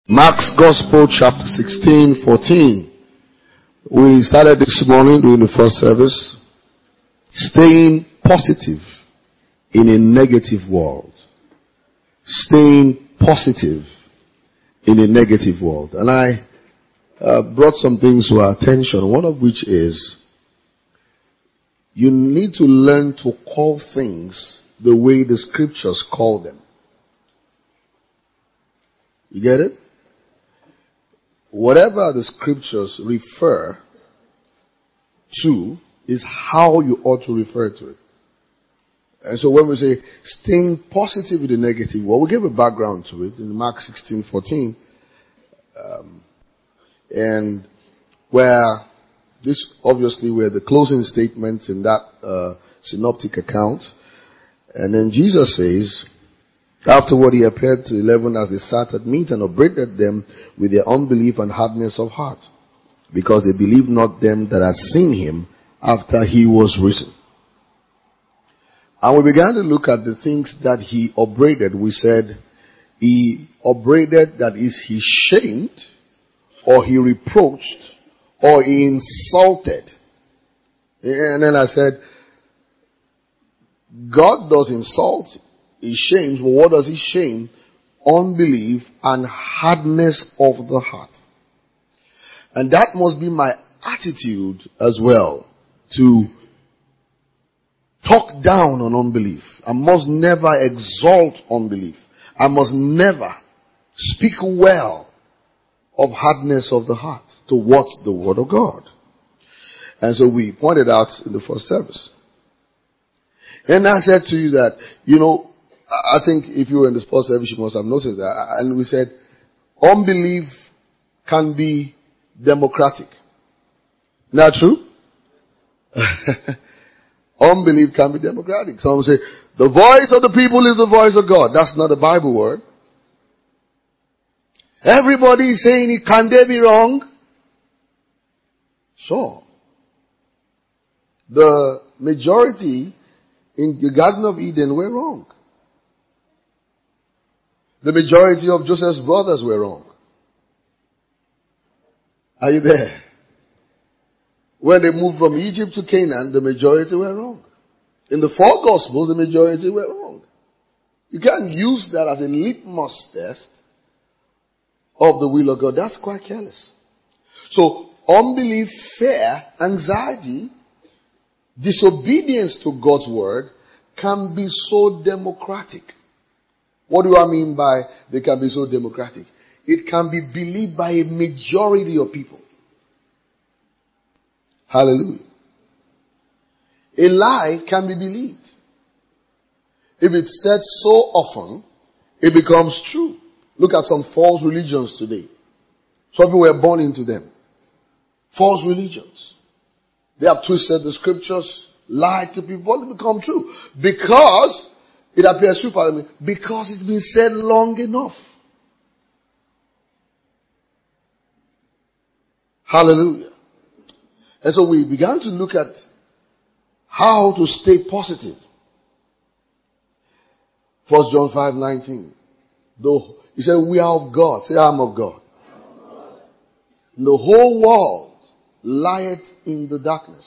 Mark's Gospel, chapter 16:14. We started this morning during the first service. Staying positive in a negative world. Staying positive in a negative world. And I brought some things to our attention, one of which is you need to learn to call things the way the scriptures call them. You get it? Whatever the scriptures refer to is how you ought to refer to it. And so when we say staying positive in the negative, well, we give a background to it in Mark 16:14, and where this obviously were the closing statements in that synoptic account. And then Jesus says, afterward he appeared to 11 as they sat at meat and upbraided them with their unbelief and hardness of heart, because they believed not them that had seen him after he was risen. And we began to look at the things that he upbraided. We said he upbraided, that is, he shamed, or he reproached, or he insulted. And then I said, God does insult, he shames, but what does he shame? Unbelief and hardness of the heart. And that must be my attitude as well, to talk down on unbelief. I must never exalt unbelief. I must never speak well of hardness of the heart towards the word of God. And so we pointed out in the first service. And I said to you that, I think if you were in the first service, you must have noticed that. And we said, unbelief can be democratic. Not true? Unbelief can be democratic. Some say, the voice of the people is the voice of God. That's not a Bible word. Everybody is saying it. Can they be wrong? Sure. The majority in the Garden of Eden were wrong. The majority of Joseph's brothers were wrong. Are you there? When they moved from Egypt to Canaan, the majority were wrong. In the four Gospels, the majority were wrong. You can't use that as a litmus test of the will of God. That's quite careless. So, unbelief, fear, anxiety, disobedience to God's word can be so democratic. What do I mean by they can be so democratic? It can be believed by a majority of people. Hallelujah. A lie can be believed. If it's said so often, it becomes true. Look at some false religions today. Some people were born into them. False religions. They have twisted the scriptures, lied to people, it become true. Because it appears true for me. Because it's been said long enough. Hallelujah. And so we began to look at how to stay positive. 1 John 5:19. Though he said, we are of God. Say, I am of God. The whole world lieth in the darkness.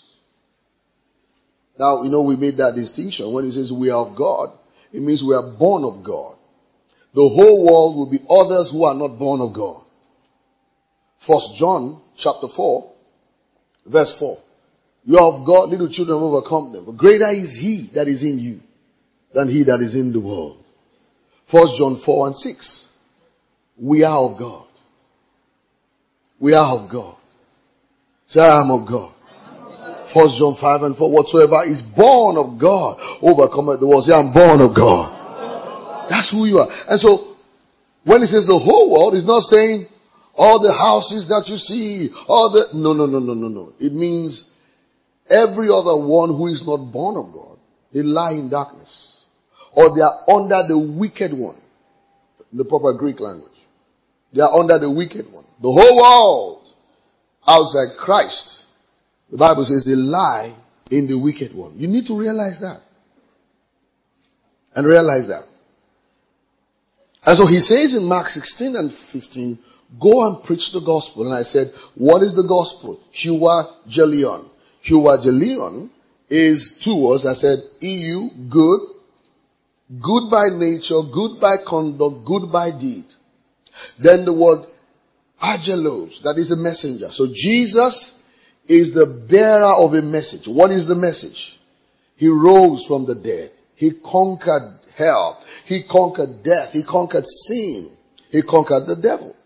Now, we made that distinction. When it says we are of God, it means we are born of God. The whole world will be others who are not born of God. 1 John chapter 4, verse 4. You are of God, little children have overcome them. But greater is he that is in you than he that is in the world. 1 John 4 and 6. We are of God. We are of God. Say, I am of God. 1 John 5 and 4. Whatsoever is born of God overcometh the world. Say, I'm born of God. That's who you are. And so, when it says the whole world, it's not saying all the houses that you see, No. It means every other one who is not born of God, they lie in darkness. Or they are under the wicked one. In the proper Greek language. They are under the wicked one. The whole world outside Christ, the Bible says they lie in the wicked one. You need to realize that. And realize that. And so he says in Mark 16 and 15, go and preach the gospel. And I said, what is the gospel? Euangelion. Euangelion is two words. I said, EU, good. Good by nature, good by conduct, good by deed. Then the word angelos, that is a messenger. So Jesus is the bearer of a message. What is the message? He rose from the dead. He conquered hell. He conquered death. He conquered sin. He conquered the devil.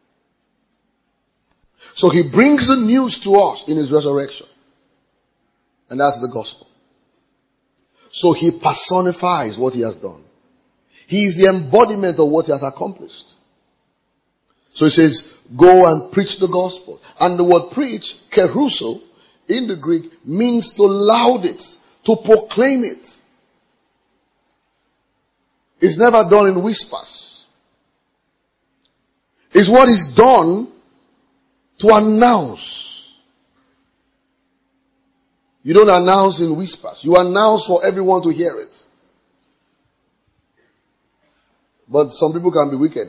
So he brings the news to us in his resurrection. And that's the gospel. So he personifies what he has done. He is the embodiment of what he has accomplished. So he says, go and preach the gospel. And the word preach, keruso, in the Greek, means to laud it, to proclaim it. It's never done in whispers. It's what is done to announce. You don't announce in whispers. You announce for everyone to hear it. But some people can be wicked.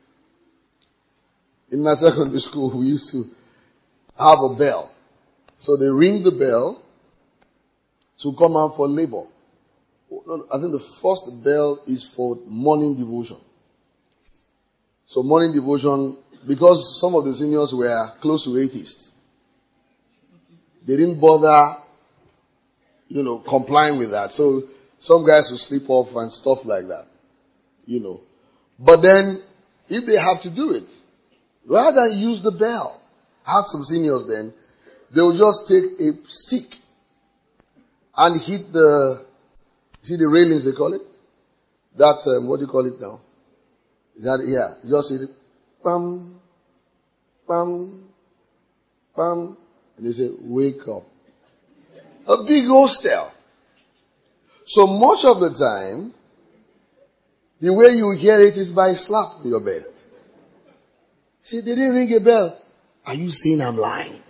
In my secondary school, we used to have a bell. So they ring the bell to come out for labor. I think the first bell is for morning devotion. So morning devotion, because some of the seniors were close to atheists, they didn't bother, complying with that. So some guys would sleep off and stuff like that, But then, if they have to do it, rather than use the bell, I had some seniors then, they would just take a stick and hit the railings they call it? That, what do you call it now? Just hit it. Bam, bam, bam. And they say, wake up. A big hostel. So much of the time, the way you hear it is by a slap on your bed. See, they didn't ring a bell. Are you saying I'm lying?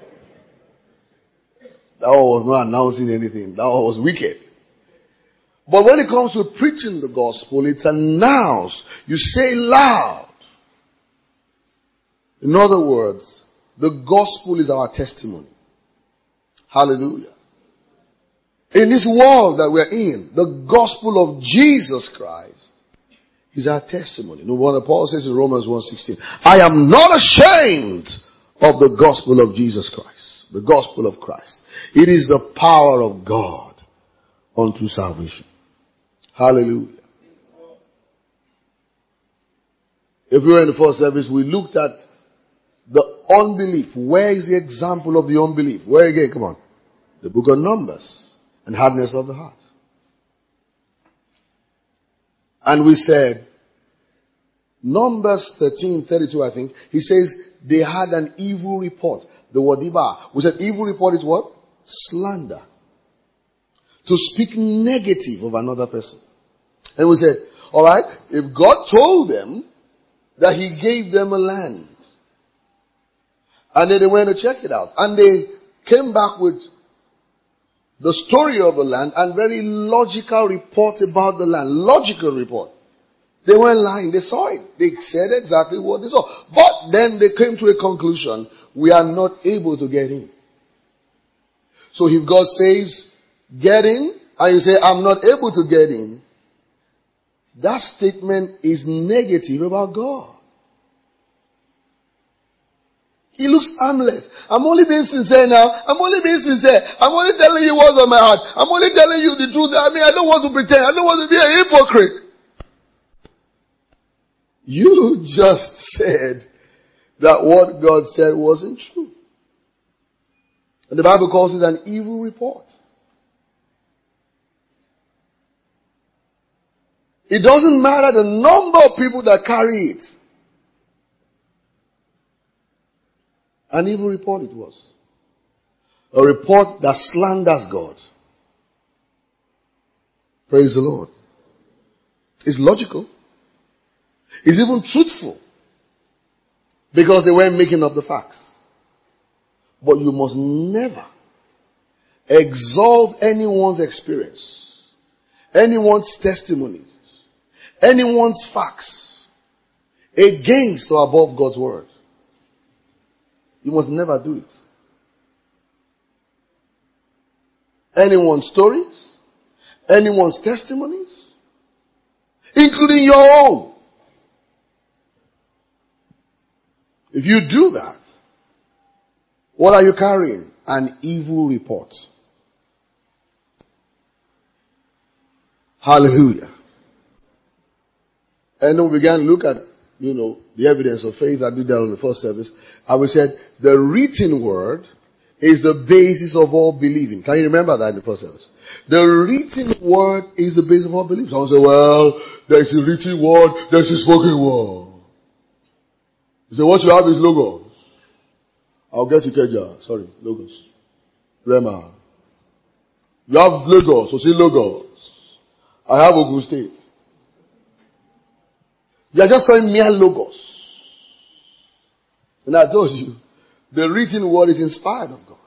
That was not announcing anything. That was wicked. But when it comes to preaching the gospel, it's announced. You say loud. In other words, the gospel is our testimony. Hallelujah. In this world that we're in, the gospel of Jesus Christ is our testimony. No wonder Paul says in Romans 1:16, I am not ashamed of the gospel of Jesus Christ. The gospel of Christ. It is the power of God unto salvation. Hallelujah. If we were in the first service, we looked at the unbelief. Where is the example of the unbelief? Where again? Come on. The book of Numbers. And hardness of the heart. And we said, Numbers 13:32, I think, he says, they had an evil report. The word iba. We said evil report is what? Slander. To speak negative of another person. And we said, alright, if God told them that he gave them a land, and then they went to check it out, and they came back with the story of the land and very logical report about the land. Logical report. They weren't lying. They saw it. They said exactly what they saw. But then they came to a conclusion. We are not able to get in. So if God says, get in, and you say, I'm not able to get in, that statement is negative about God. He looks harmless. I'm only being sincere now. I'm only being sincere. I'm only telling you what's on my heart. I'm only telling you the truth. I don't want to pretend. I don't want to be a hypocrite. You just said that what God said wasn't true. And the Bible calls it an evil report. It doesn't matter the number of people that carry it. An evil report it was. A report that slanders God. Praise the Lord. It's logical. It's even truthful. Because they weren't making up the facts. But you must never exalt anyone's experience, anyone's testimonies, anyone's facts against or above God's word. You must never do it. Anyone's stories, anyone's testimonies, including your own. If you do that, what are you carrying? An evil report. Hallelujah. And then we began to look at, the evidence of faith. I did that on the first service. And we said the written word is the basis of all believing. Can you remember that in the first service? The written word is the basis of all believing. Someone say, well, there's a written word, there's a spoken word. You say, what you have is logos. I'll get you Keja. Sorry, logos. Rema. You have logos, so see logos. I have Ogun State. You are just saying mere logos. And I told you, the written word is inspired of God.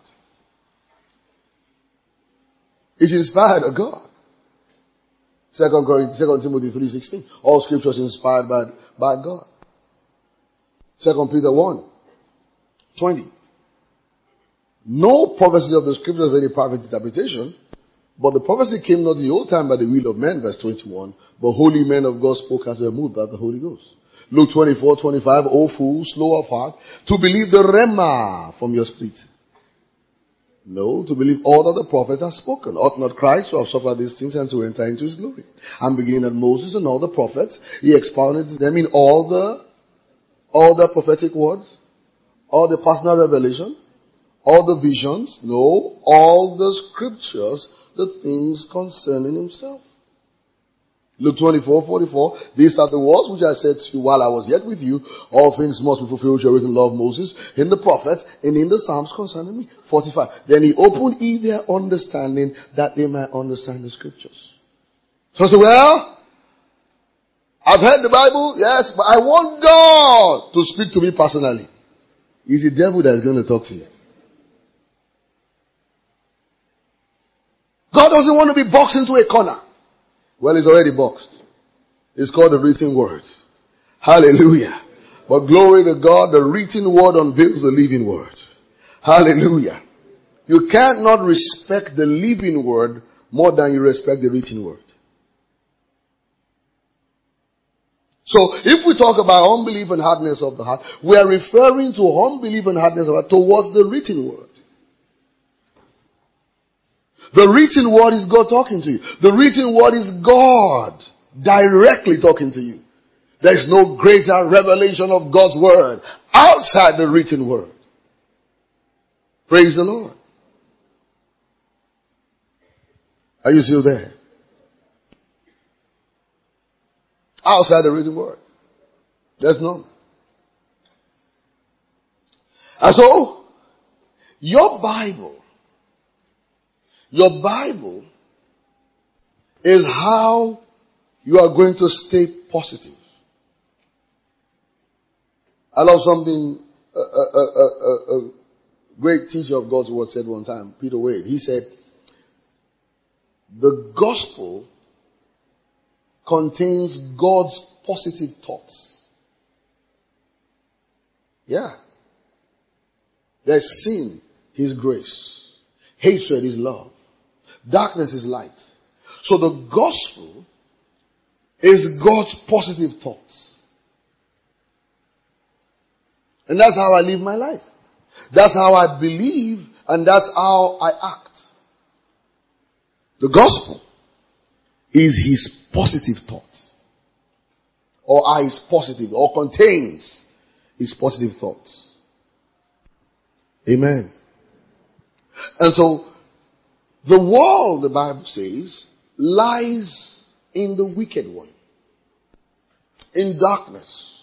It's inspired of God. 2 Timothy 3:16. All scriptures inspired by God. 2 Peter 1:20. No prophecy of the scripture of any private interpretation, but the prophecy came not in the old time by the will of men, verse 21, but holy men of God spoke as they were moved by the Holy Ghost. Luke 24:25, O fools, slow of heart, to believe the Rema from your spirit. No, to believe all that the prophets have spoken. Ought not Christ to have suffered these things and to enter into his glory? And beginning at Moses and all the prophets, he expounded to them in all the prophetic words, all the personal revelation, all the visions, no, all the scriptures, the things concerning himself. Luke 24:44, these are the words which I said to you while I was yet with you. All things must be fulfilled which are written in the law of Moses, in the prophets, and in the Psalms concerning me. 45. Then he opened their understanding that they might understand the scriptures. So I said, well, I've heard the Bible, yes, but I want God to speak to me personally. It's the devil that is going to talk to you. God doesn't want to be boxed into a corner. Well, he's already boxed. It's called the written word. Hallelujah. But glory to God, the written word unveils the living word. Hallelujah. You cannot respect the living word more than you respect the written word. So, if we talk about unbelief and hardness of the heart, we are referring to unbelief and hardness of the heart towards the written word. The written word is God talking to you. The written word is God directly talking to you. There's no greater revelation of God's word outside the written word. Praise the Lord. Are you still there? Outside the written word. There's none. And so, your Bible is how you are going to stay positive. I love something a great teacher of God's word said one time, Peter Wade. He said, the gospel contains God's positive thoughts. Yeah. There's sin, his grace. Hatred is love. Darkness is light. So the gospel is God's positive thoughts. And that's how I live my life. That's how I believe, and that's how I act. The gospel is his positive thoughts. Or are his positive, or contains his positive thoughts. Amen. And so, the world, the Bible says, lies in the wicked one. In darkness.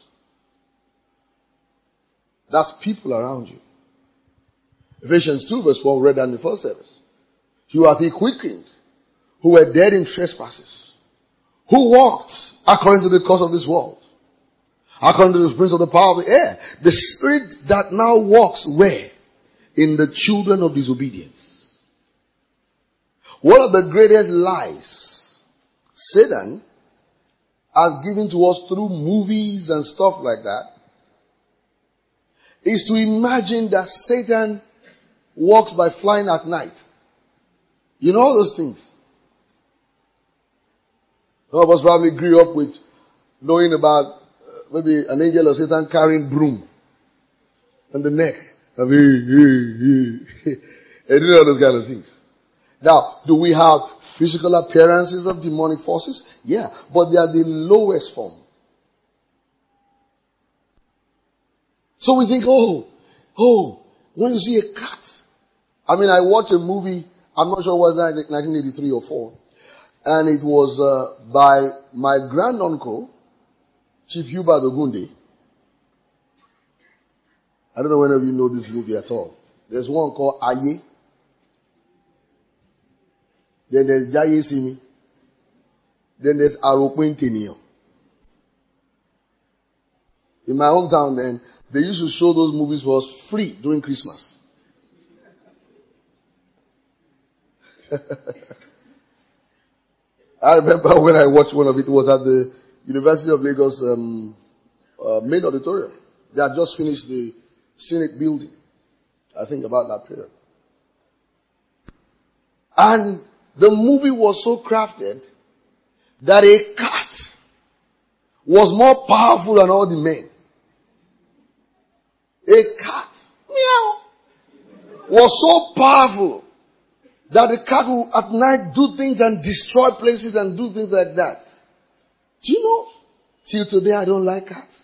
That's people around you. Ephesians 2 verse 4, read that in the first service. You are he quickened, who were dead in trespasses, who walked according to the course of this world, according to the prince of the power of the air, the spirit that now walks where? In the children of disobedience. One of the greatest lies Satan has given to us through movies and stuff like that is to imagine that Satan walks by flying at night. You know all those things. Some of us probably grew up with knowing about maybe an angel of Satan carrying broom on the neck. And doing all those kind of things. Now, do we have physical appearances of demonic forces? Yeah, but they are the lowest form. So we think, when you see a cat. I mean, I watched a movie, I'm not sure was that 1983 or 4. And it was by my granduncle, Chief Hubert Ogunde. I don't know whether you know this movie at all. There's one called Aye. Then there's Jaye Simi. Then there's Aroquintinio. In my hometown then, they used to show those movies for us free during Christmas. I remember when I watched one of it was at the University of Lagos main auditorium. They had just finished the Senate building. I think about that period. And the movie was so crafted that a cat was more powerful than all the men. A cat, meow, was so powerful that the cat will at night do things and destroy places and do things like that. Do you know? Till today I don't like cats.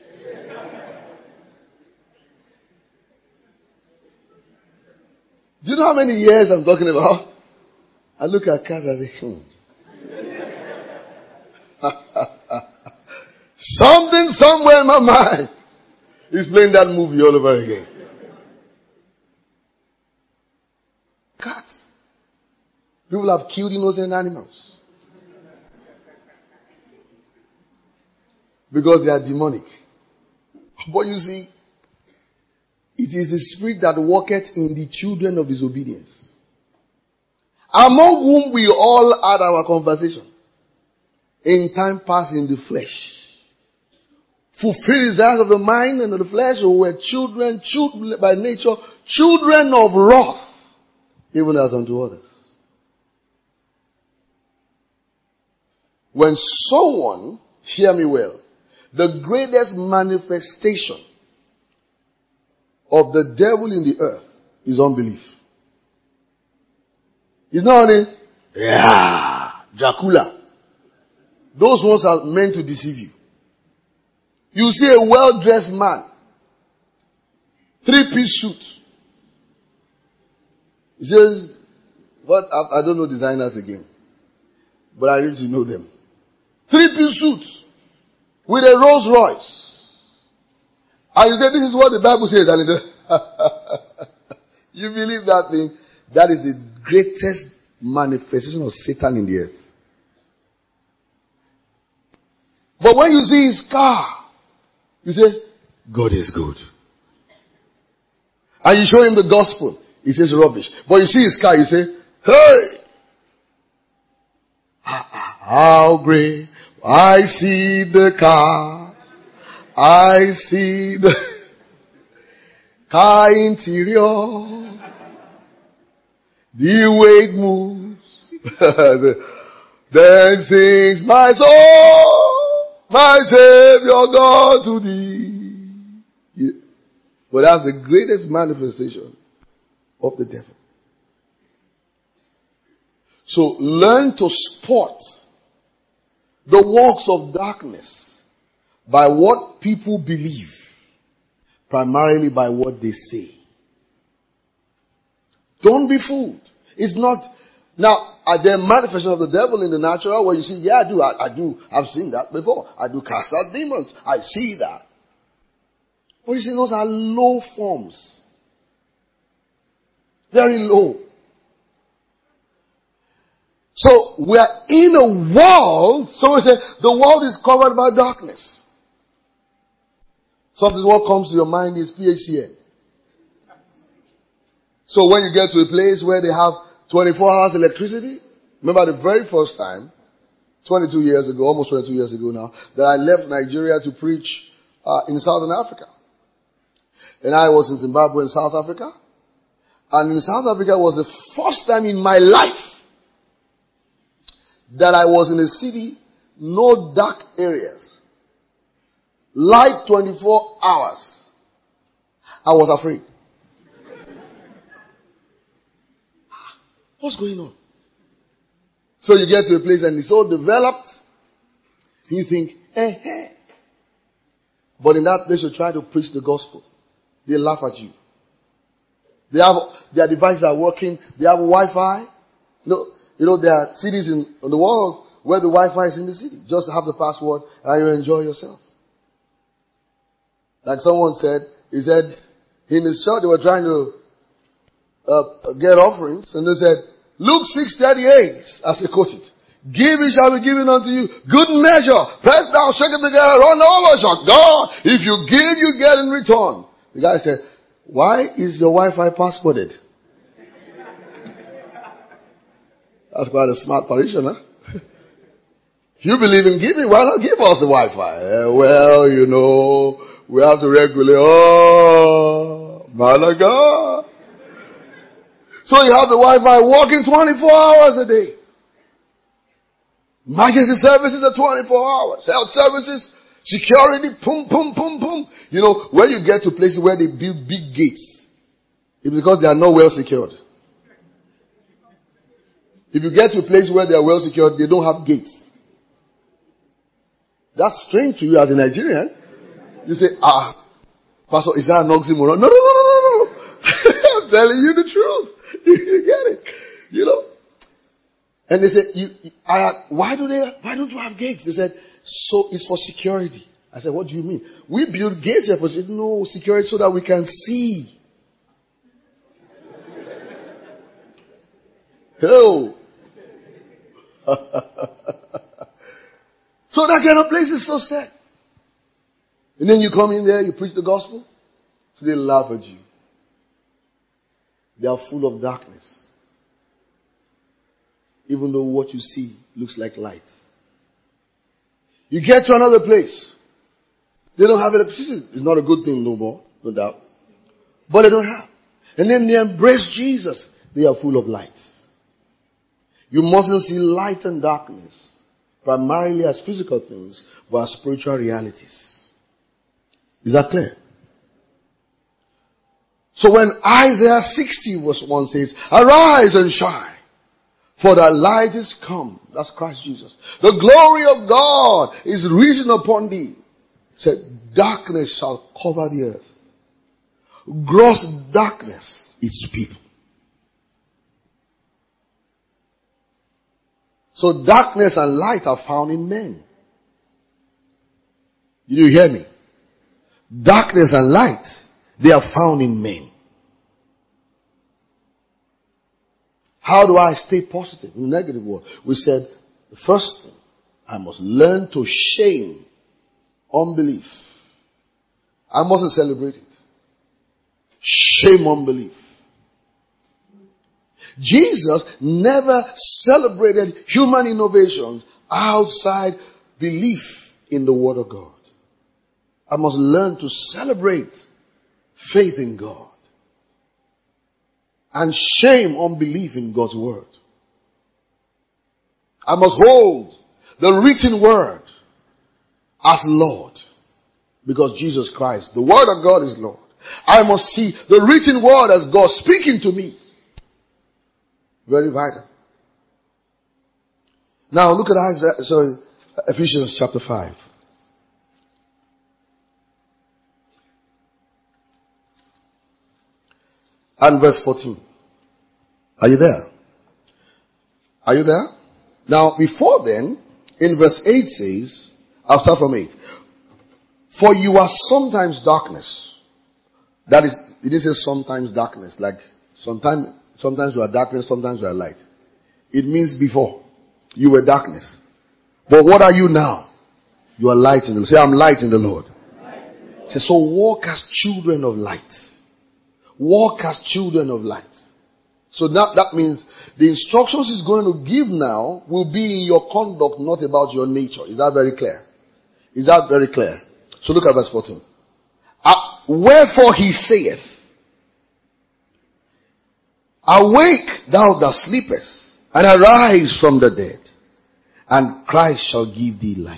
Do you know how many years I'm talking about? I look at cats and say, something somewhere in my mind is playing that movie all over again. Cats. People have killed innocent animals. Because they are demonic. But you see, it is the spirit that worketh in the children of disobedience, among whom we all had our conversation in time past in the flesh, fulfill desires of the mind and of the flesh, who were children by nature, children of wrath, even as unto others. When someone, hear me well, the greatest manifestation of the devil in the earth is unbelief. It's not only, Dracula. Those ones are meant to deceive you. You see a well-dressed man, 3-piece suit. He says, what? I don't know designers again, but I need to know them. 3-piece suits with a Rolls Royce. And you say, this is what the Bible says. And he says, you believe that thing? That is the greatest manifestation of Satan in the earth. But when you see his car, you say, God is good. And you show him the gospel. He says rubbish. But you see his car, you say, hey! How great. I see the car. I see the car interior. The way it moves. Then sings my soul, my Savior God to thee. Yeah. But that's the greatest manifestation of the devil. So learn to spot the works of darkness by what people believe, primarily by what they say. Don't be fooled. It's not. Now, are there manifestations of the devil in the natural where you see, yeah, I do. I've seen that before. I do cast out demons. I see that. But you see, those are low forms. Very low. So, we are in a world, so we say, the world is covered by darkness. Something what comes to your mind is PHCN. So when you get to a place where they have 24 hours electricity, remember the very first time, 22 years ago, almost 22 years ago now, that I left Nigeria to preach in Southern Africa. And I was in Zimbabwe and South Africa. And in South Africa was the first time in my life that I was in a city, no dark areas. Light 24 hours. I was afraid. What's going on? So you get to a place and it's all developed. You think, But in that place you try to preach the gospel. They laugh at you. They have their devices are working. They have Wi-Fi. You know there are cities in the world where the Wi-Fi is in the city. Just have the password and you enjoy yourself. Like someone said, he said in his church they were trying to get offerings, and they said, Luke 6:38, as he quoted, give it shall be given unto you, good measure, press down, shake it together, run over, shall God, if you give, you get in return. The guy said, why is your Wi-Fi passworded? That's quite a smart parishioner. If you believe in giving, why not give us the Wi-Fi? Well, you know, we have to regulate. Oh, man of God. So you have the Wi-Fi working 24 hours a day. Emergency services are 24 hours. Health services, security, boom, boom, boom, boom. You know, when you get to places where they build big gates, it's because they are not well secured. If you get to a place where they are well secured, they don't have gates. That's strange to you as a Nigerian. You say, Pastor, is that an oxymoron? No. I'm telling you the truth. You get it? You know? And they said, why don't you have gates? They said, so it's for security. I said, what do you mean? We build gates here for security. No, security so that we can see. Hello. So that kind of place is so sad. And then you come in there, you preach the gospel, so they laugh at you. They are full of darkness. Even though what you see looks like light. You get to another place. They don't have electricity. It's not a good thing no more, no doubt. But they don't have. And then they embrace Jesus. They are full of light. You mustn't see light and darkness primarily as physical things, but as spiritual realities. Is that clear? So when Isaiah 60 verse 1 says, arise and shine, for thy light is come. That's Christ Jesus. The glory of God is risen upon thee. It said, darkness shall cover the earth. Gross darkness its people. So darkness and light are found in men. Did you hear me? Darkness and light, they are found in men. How do I stay positive in the negative world? We said, the first thing, I must learn to shame unbelief. I mustn't celebrate it. Shame unbelief. Jesus never celebrated human innovations outside belief in the Word of God. I must learn to celebrate faith in God and shame unbelief in God's Word. I must hold the written Word as Lord, because Jesus Christ, the Word of God, is Lord. I must see the written Word as God speaking to me. Very vital. Now look at Ephesians chapter 5. And verse 14. Are you there? Are you there? Now before then, in verse 8 says, I'll start from 8. For you are sometimes darkness. That is, it didn't say sometimes darkness, like sometimes you are darkness, sometimes you are light. It means before. You were darkness. But what are you now? You are light in the Lord. Say, I'm light in the Lord. Say, so walk as children of light. Walk as children of light. So that means the instructions he's going to give now will be in your conduct, not about your nature. Is that very clear? Is that very clear? So look at verse 14. Wherefore he saith, awake thou that sleepest, and arise from the dead, and Christ shall give thee light.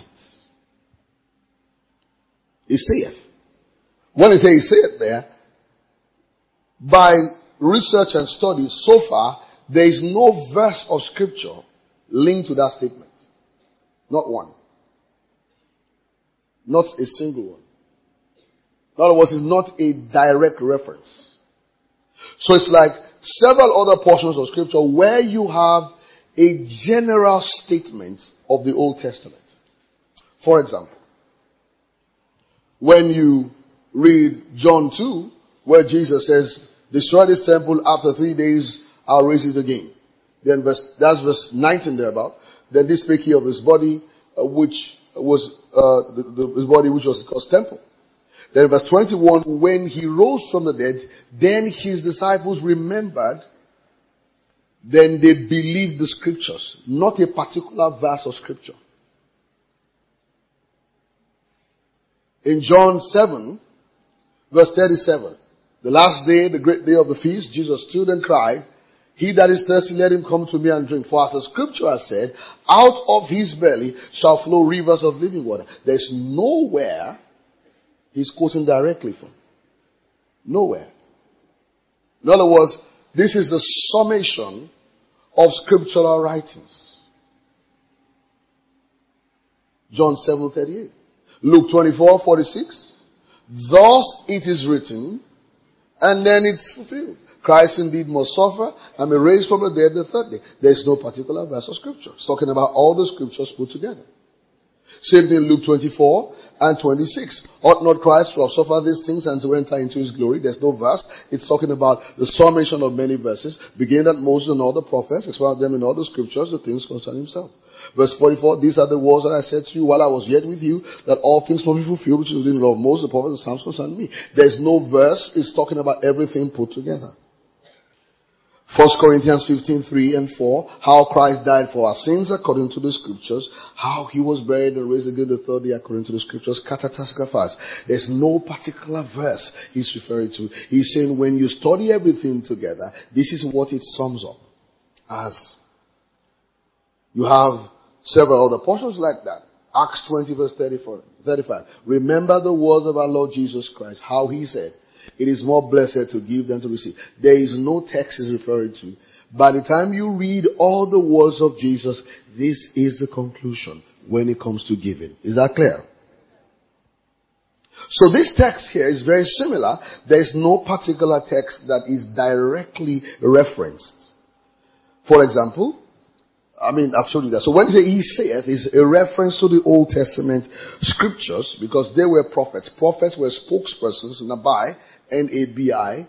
He saith. When he says he saith there, by research and study so far, there is no verse of scripture linked to that statement. Not one. Not a single one. In other words, it's not a direct reference. So it's like several other portions of scripture where you have a general statement of the Old Testament. For example, when you read John 2, where Jesus says, destroy this temple, after 3 days I'll raise it again. Then that's verse 19 thereabout. Then this spake he of his body, which was his body which was God's temple. Then verse 21, when he rose from the dead, then his disciples remembered, then they believed the scriptures, not a particular verse of scripture. In John 7, verse 37, the last day, the great day of the feast, Jesus stood and cried, he that is thirsty, let him come to me and drink. For as the scripture has said, out of his belly shall flow rivers of living water. There's nowhere he's quoting directly from. Nowhere. In other words, this is the summation of scriptural writings. John 7:38. Luke 24:46. Thus it is written, and then it's fulfilled. Christ indeed must suffer and be raised from the dead the third day. There is no particular verse of scripture. It's talking about all the scriptures put together. Same thing in Luke 24 and 26. Ought not Christ to have suffered these things and to enter into his glory? There's no verse. It's talking about the summation of many verses, beginning at Moses and all the prophets, expound them in all the scriptures, the things concerning himself. Verse 44, these are the words that I said to you while I was yet with you, that all things must be fulfilled, which is within the law of Moses, the prophets, the Psalms concerning me. There's no verse. It's talking about everything put together. 1 Corinthians 15:3 and 4, how Christ died for our sins according to the scriptures, how he was buried and raised again the third day according to the scriptures, katatasgrafas. There's no particular verse he's referring to. He's saying when you study everything together, this is what it sums up as. You have several other portions like that. Acts 20 verse 35. Remember the words of our Lord Jesus Christ, how he said, it is more blessed to give than to receive. There is no text is referring to. By the time you read all the words of Jesus, this is the conclusion when it comes to giving. Is that clear? So this text here is very similar. There is no particular text that is directly referenced. For example, I've showed you that. So when you say he saith, is a reference to the Old Testament scriptures because they were prophets. Prophets were spokespersons, Nabai, N-A-B-I,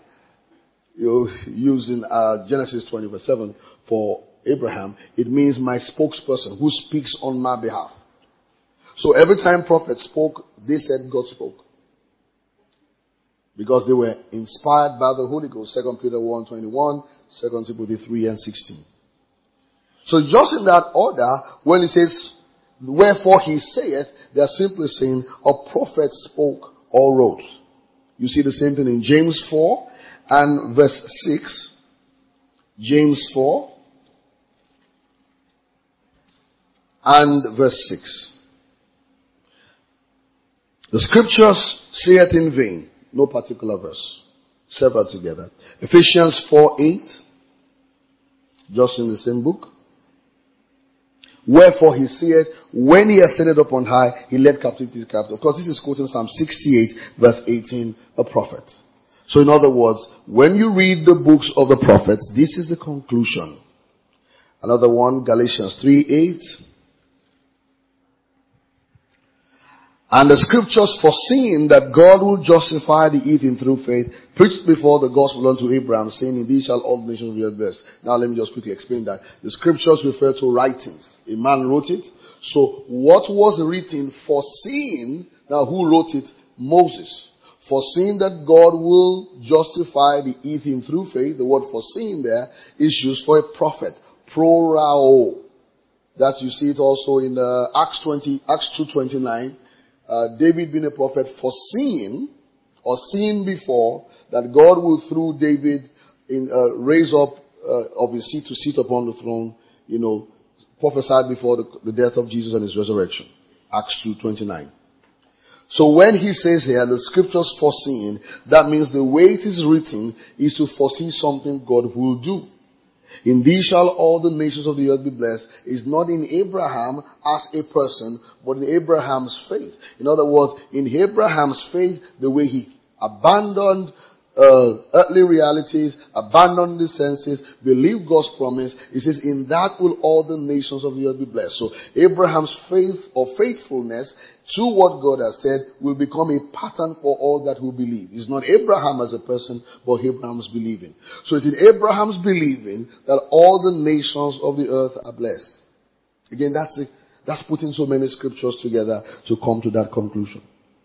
using Genesis 20 verse 7 for Abraham. It means my spokesperson who speaks on my behalf. So every time prophets spoke, they said God spoke. Because they were inspired by the Holy Ghost. 2 Peter 1:21, 2 Timothy 3 and 16. So just in that order, when he says, wherefore he saith, they are simply saying a prophet spoke or wrote. You see the same thing in James 4 and verse 6. James 4 and verse 6. The scriptures say it in vain. No particular verse. Several together. Ephesians 4:8. Just in the same book. Wherefore he said, when he ascended up on high, he led captivity captive. Of course, this is quoting Psalm 68, verse 18, a prophet. So in other words, when you read the books of the prophets, this is the conclusion. Another one, Galatians 3:8. And the scriptures foreseeing that God will justify the heathen through faith, preached before the gospel unto Abraham, saying, in these shall all nations be blessed. Now let me just quickly explain that. The scriptures refer to writings. A man wrote it. So what was written, foreseeing, now who wrote it? Moses. Foreseeing that God will justify the heathen through faith. The word foreseeing there is used for a prophet. Prorao. That you see it also in Acts 2:29. David being a prophet, foreseeing or seeing before that God will through David raise up of his seed to sit upon the throne, prophesied before the death of Jesus and his resurrection. Acts 2:29. So when he says here, the scriptures foreseeing, that means the way it is written is to foresee something God will do. In thee shall all the nations of the earth be blessed is not in Abraham as a person, but in Abraham's faith. In other words, in Abraham's faith, the way he abandoned earthly realities, abandoned the senses, believed God's promise, he says, in that will all the nations of the earth be blessed. So Abraham's faith or faithfulness to what God has said will become a pattern for all that will believe. It's not Abraham as a person, but Abraham's believing. So it's in Abraham's believing that all the nations of the earth are blessed. Again, that's putting so many scriptures together to come to that conclusion.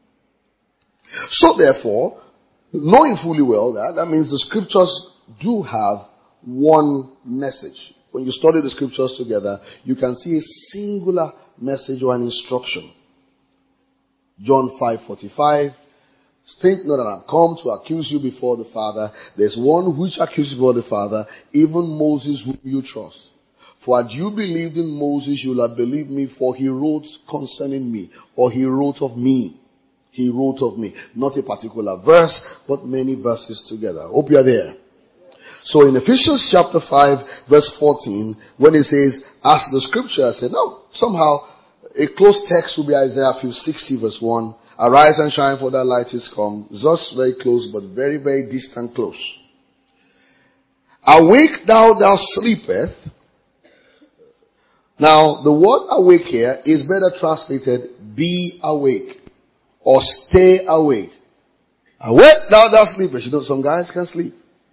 So therefore, knowing fully well that means the scriptures do have one message. When you study the scriptures together, you can see a singular message or an instruction. John 5:45. Think not that I have come to accuse you before the Father. There's one which accuses before the Father, even Moses whom you trust. For had you believed in Moses, you will have believed me, for he wrote concerning me, or he wrote of me. He wrote of me. Not a particular verse, but many verses together. Hope you are there. So in Ephesians chapter 5, verse 14, when it says, as the scripture said, no, somehow a close text will be Isaiah 60 verse 1. Arise and shine, for thy light is come. Just very close, but very, very distant close. Awake thou that sleepeth. Now, the word awake here is better translated, be awake. Or stay awake. Awake thou that sleepest. Some guys can sleep.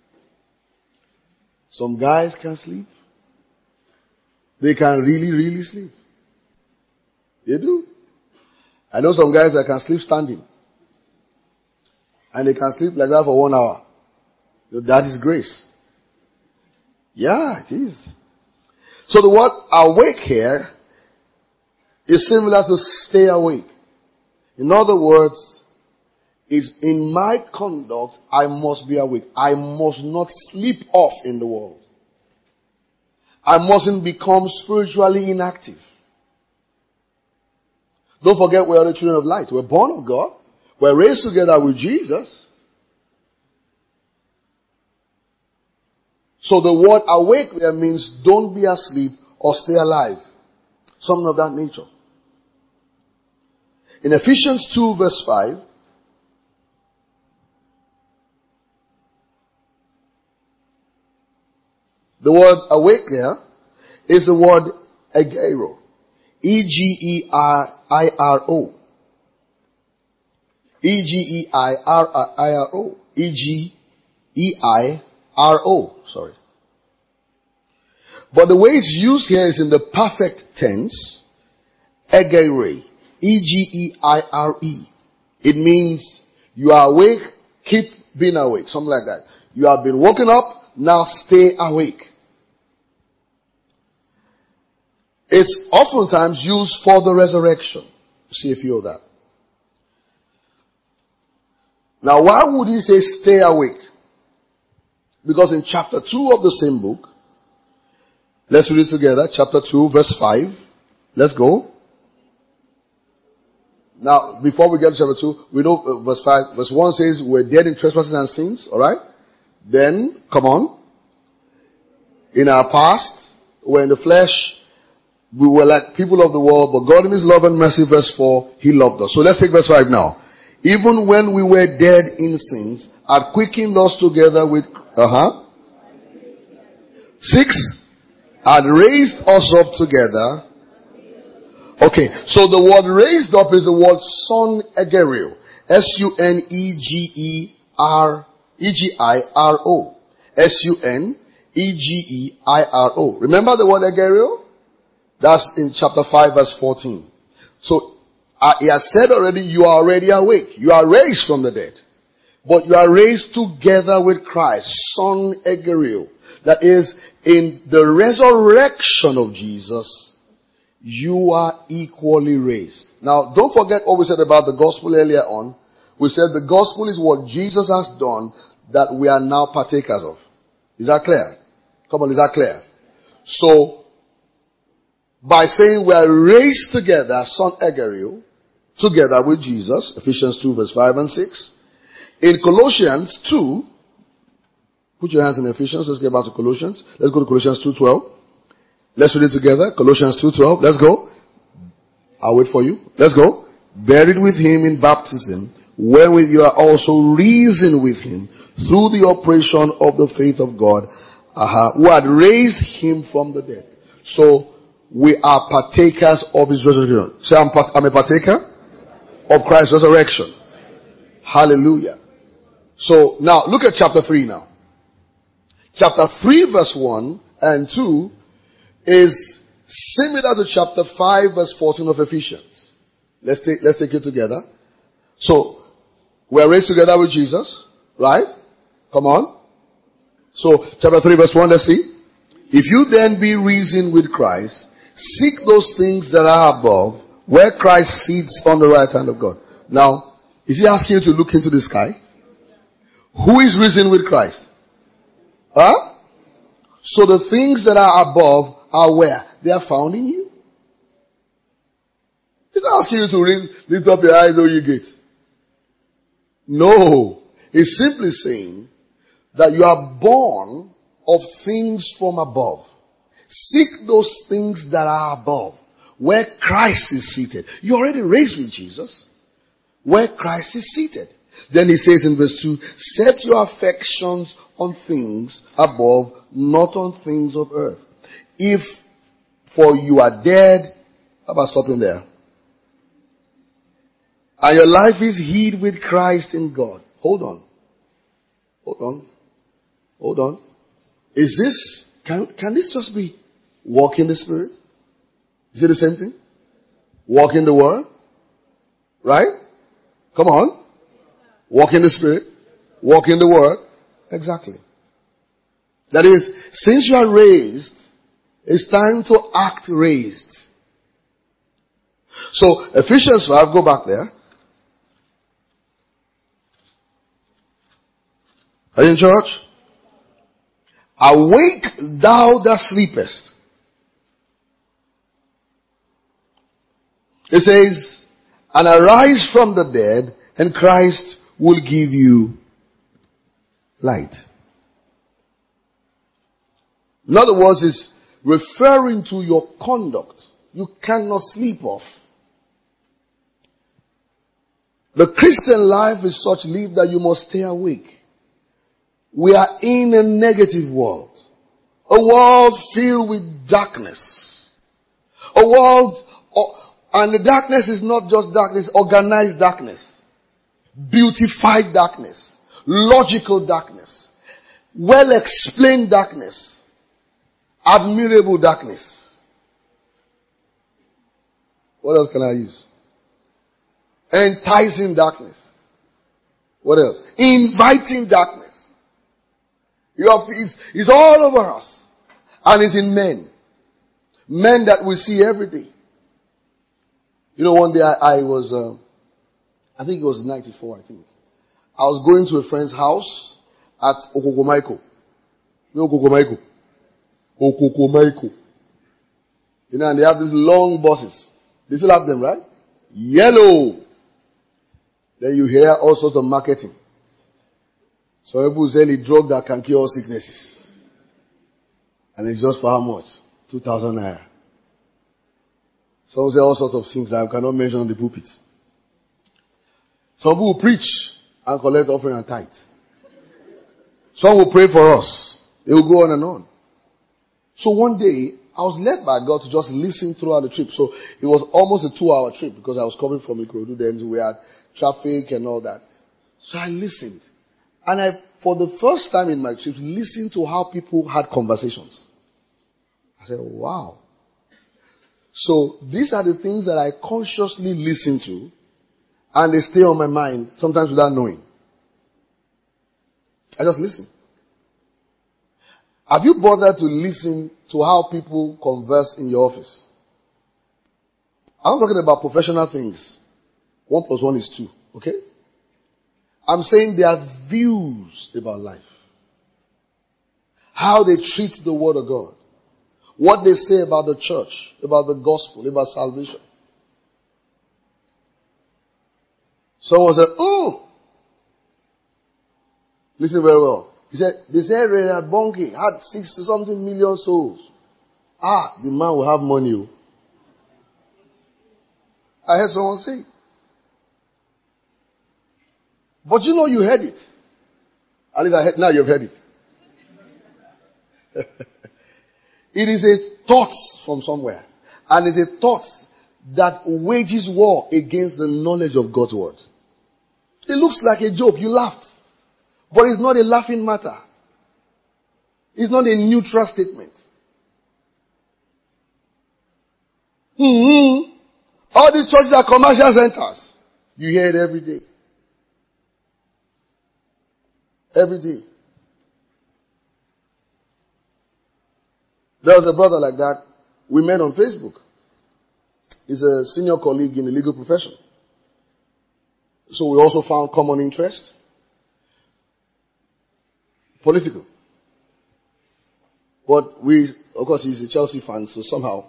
Some guys can sleep. They can really, really sleep. They do. I know some guys that can sleep standing. And they can sleep like that for 1 hour. That is grace. Yeah, it is. So the word awake here is similar to stay awake. In other words, is in my conduct, I must be awake. I must not sleep off in the world. I mustn't become spiritually inactive. Don't forget we are the children of light. We're born of God. We're raised together with Jesus. So the word awake there means don't be asleep or stay alive. Something of that nature. In Ephesians 2 verse 5, the word awake there is the word egeiro. E-G-E-I-R-O. E-G-E-I-R-I-R-O. E-G-E-I-R-O. Sorry. But the way it's used here is in the perfect tense. Egeire. E-G-E-I-R-E. It means you are awake, keep being awake. Something like that. You have been woken up, now stay awake. It's oftentimes used for the resurrection. See if you know that. Now why would he say stay awake? Because in chapter 2 of the same book, let's read it together. Chapter 2 verse 5. Let's go. Now, before we get to chapter 2, we know verse 5, verse 1 says, we're dead in trespasses and sins, alright? Then, come on. In our past, we're in the flesh, we were like people of the world, but God in His love and mercy, verse 4, He loved us. So let's take verse 5 now. Even when we were dead in sins, had quickened us together with, 6, had raised us up together. Okay, so the word raised up is the word son egerio. S-U-N-E-G-E-R-E-G-I-R-O. S-U-N-E-G-E-I-R-O. Remember the word egerio? That's in chapter 5 verse 14. So, he has said already, you are already awake. You are raised from the dead. But you are raised together with Christ, son Egeriel. That is, in the resurrection of Jesus, you are equally raised. Now, don't forget what we said about the gospel earlier on. We said the gospel is what Jesus has done that we are now partakers of. Is that clear? Come on, is that clear? So, by saying we are raised together, son Egeriel, together with Jesus, Ephesians 2 verse 5 and 6. In Colossians 2, put your hands in Ephesians, let's get back to Colossians. Let's go to Colossians 2:12. Let's read it together. Colossians 2:12. Let's go. I'll wait for you. Let's go. Buried with him in baptism, wherewith you are also risen with him through the operation of the faith of God, who had raised him from the dead. So, we are partakers of his resurrection. Say, I'm a partaker of Christ's resurrection. Hallelujah. So, now, look at chapter 3 now. Chapter 3 verse 1 and 2 is similar to chapter 5 verse 14 of Ephesians. Let's take it together. So, we are raised together with Jesus, right? Come on. So, chapter 3 verse 1, let's see. If you then be risen with Christ, seek those things that are above, where Christ sits on the right hand of God. Now, is he asking you to look into the sky? Who is risen with Christ? Huh? So the things that are above are where? They are found in you. He's not asking you to lift up your eyes, O ye gates. No. He's simply saying that you are born of things from above. Seek those things that are above, where Christ is seated. You're already raised with Jesus, where Christ is seated. Then he says in verse 2, set your affections on things above, not on things of earth. If for you are dead, how about stopping there? And your life is hid with Christ in God. Hold on. Is this, can this just be walk in the Spirit? Is it the same thing? Walk in the Word? Right? Come on. Walk in the Spirit. Walk in the Word. Exactly. That is, since you are raised, it's time to act raised. So, Ephesians 5, go back there. Are you in church? Awake thou that sleepest. It says, and arise from the dead, and Christ will give you light. In other words, it's referring to your conduct. You cannot sleep off. The Christian life is such lived that you must stay awake. We are in a negative world. A world filled with darkness. A world, and the darkness is not just darkness, organized darkness. Beautified darkness. Logical darkness. Well explained darkness. Admirable darkness. What else can I use? Enticing darkness. What else? Inviting darkness. It's all over us. And it's in men. Men that we see every day. You know, one day I was, I think it was 94, I think. I was going to a friend's house at Okokomaiko. You know Okokomaiko? Okokomaiko. You know, and they have these long buses. They still have them, right? Yellow. Then you hear all sorts of marketing. So people sell a drug that can cure all sicknesses. And it's just for how much? 2,000 naira. Some say all sorts of things that I cannot mention on the pulpit. Some people preach and collect offering and tithe. Some will pray for us. They will go on and on. So one day, I was led by God to just listen throughout the trip. So it was almost a 2-hour trip because I was coming from Ikorodu. Then we had traffic and all that. So I listened. And I, for the first time in my trip, listened to how people had conversations. I said, wow. So these are the things that I consciously listen to, and they stay on my mind, sometimes without knowing. I just listen. Have you bothered to listen to how people converse in your office? I'm not talking about professional things. 1 plus 1 is 2. Okay? I'm saying their views about life. How they treat the word of God. What they say about the church, about the gospel, about salvation. Someone said, oh! Listen very well. He said, they said Reinhard Bonnke had 60-something million souls. The man will have money. I heard someone say. But you know you heard it. At least now you've heard it. It is a thought from somewhere. And it's a thought that wages war against the knowledge of God's word. It looks like a joke. You laughed. But it's not a laughing matter. It's not a neutral statement. All these churches are commercial centers. You hear it every day. Every day. There was a brother like that. We met on Facebook. He's a senior colleague in the legal profession. So we also found common interest. Political. But of course, he's a Chelsea fan, so somehow,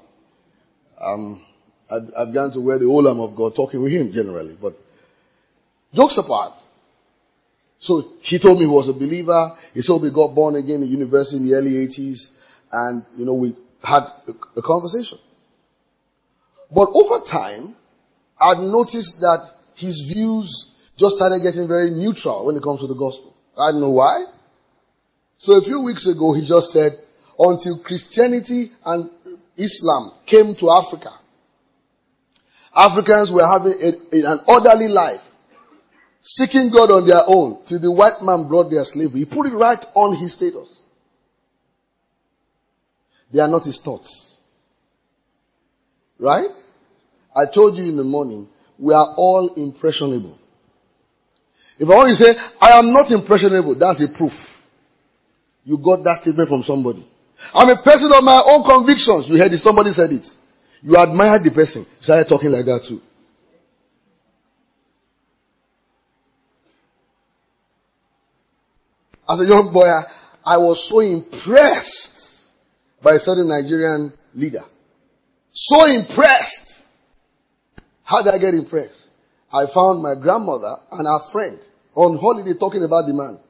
I began to wear the whole arm of God talking with him generally. But jokes apart. So he told me he was a believer. He told me he got born again in university in the early 80s. And, we had a conversation. But over time, I'd noticed that his views just started getting very neutral when it comes to the gospel. I don't know why. So a few weeks ago, he just said, until Christianity and Islam came to Africa, Africans were having an orderly life, seeking God on their own, till the white man brought their slavery. He put it right on his status. They are not his thoughts. Right? I told you in the morning, we are all impressionable. If I want you to say, I am not impressionable, that's a proof. You got that statement from somebody. I'm a person of my own convictions. You heard it, somebody said it. You admired the person. You started talking like that too. As a young boy, I was so impressed by a certain Nigerian leader. So impressed. How did I get impressed? I found my grandmother and her friend on holiday talking about the man.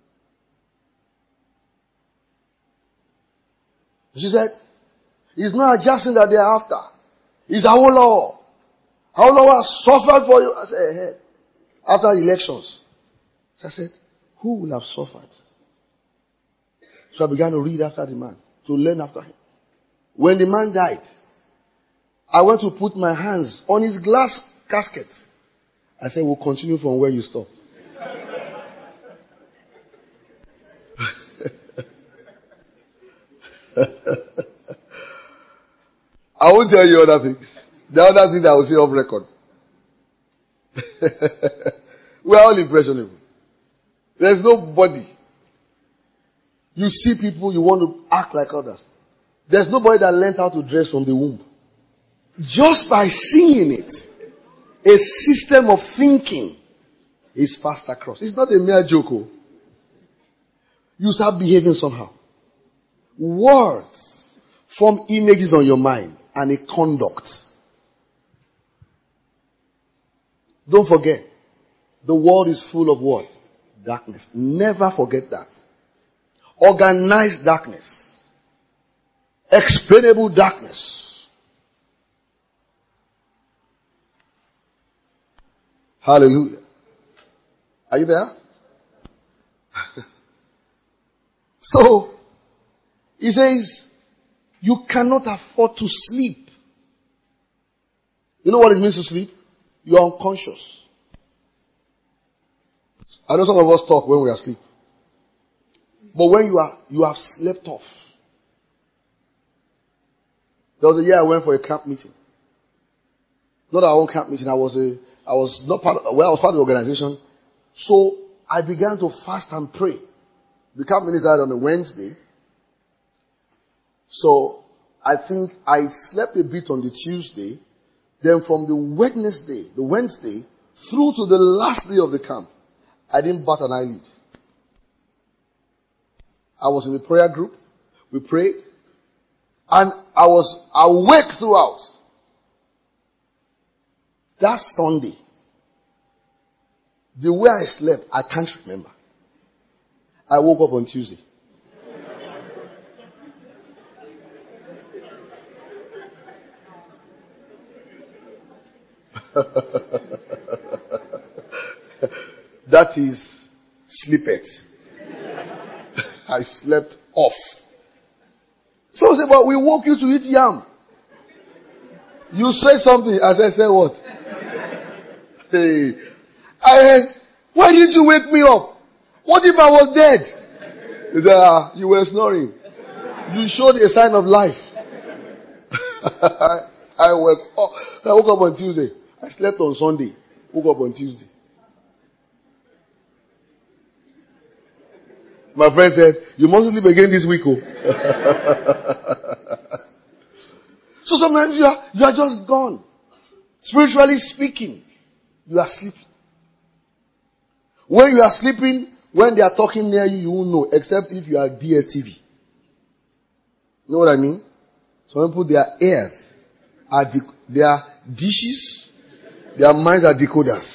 She said, it's not Jackson that they are after. It's Awolowo. Awolowo has suffered for you. I said, hey. After elections. So I said, who will have suffered? So I began to read after the man, to learn after him. When the man died, I went to put my hands on his glass casket. I said, we'll continue from where you stopped. I won't tell you other things. The other thing I will say off record. We are all impressionable. There's nobody. You see people, you want to act like others. There's nobody that learned how to dress from the womb. Just by seeing it, a system of thinking is passed across. It's not a mere joke. You start behaving somehow. Words form images on your mind and a conduct. Don't forget, the world is full of what? Darkness. Never forget that. Organized darkness. Explainable darkness. Hallelujah. Are you there? So, he says, you cannot afford to sleep. You know what it means to sleep? You are unconscious. I know some of us talk when we are asleep. But when you have slept off. There was a year I went for a camp meeting. Not our own camp meeting. I was not part of, I was part of the organization. So I began to fast and pray. The camp meeting started on a Wednesday. So I think I slept a bit on the Tuesday. Then from the Wednesday, through to the last day of the camp, I didn't bat an eyelid. I was in the prayer group. We prayed. And I was awake throughout. That Sunday, the way I slept, I can't remember. I woke up on Tuesday. That is sleepet. I slept off. So I said, but we woke you to eat yam. You say something. As I said, what? Hey. I said, why didn't you wake me up? What if I was dead? He said, you were snoring. You showed a sign of life. I woke up on Tuesday. I slept on Sunday. Woke up on Tuesday. My friend said, you mustn't sleep again this week. Oh. So sometimes you are just gone. Spiritually speaking, you are sleeping. When you are sleeping, when they are talking near you, you won't know, except if you are DSTV. You know what I mean? Some people, their ears are their dishes, their minds are decoders.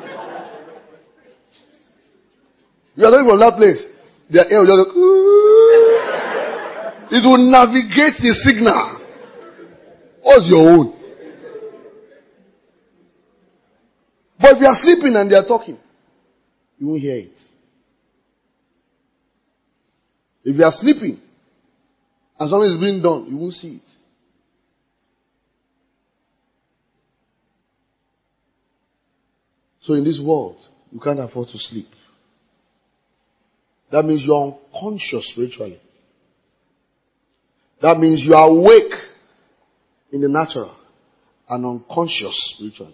You are going from that place, their ear will just go, it will navigate the signal. What's your own? But if you are sleeping and they are talking, you won't hear it. If you are sleeping and something is being done, you won't see it. So in this world, you can't afford to sleep. That means you are unconscious spiritually. That means you are awake in the natural and unconscious spiritually.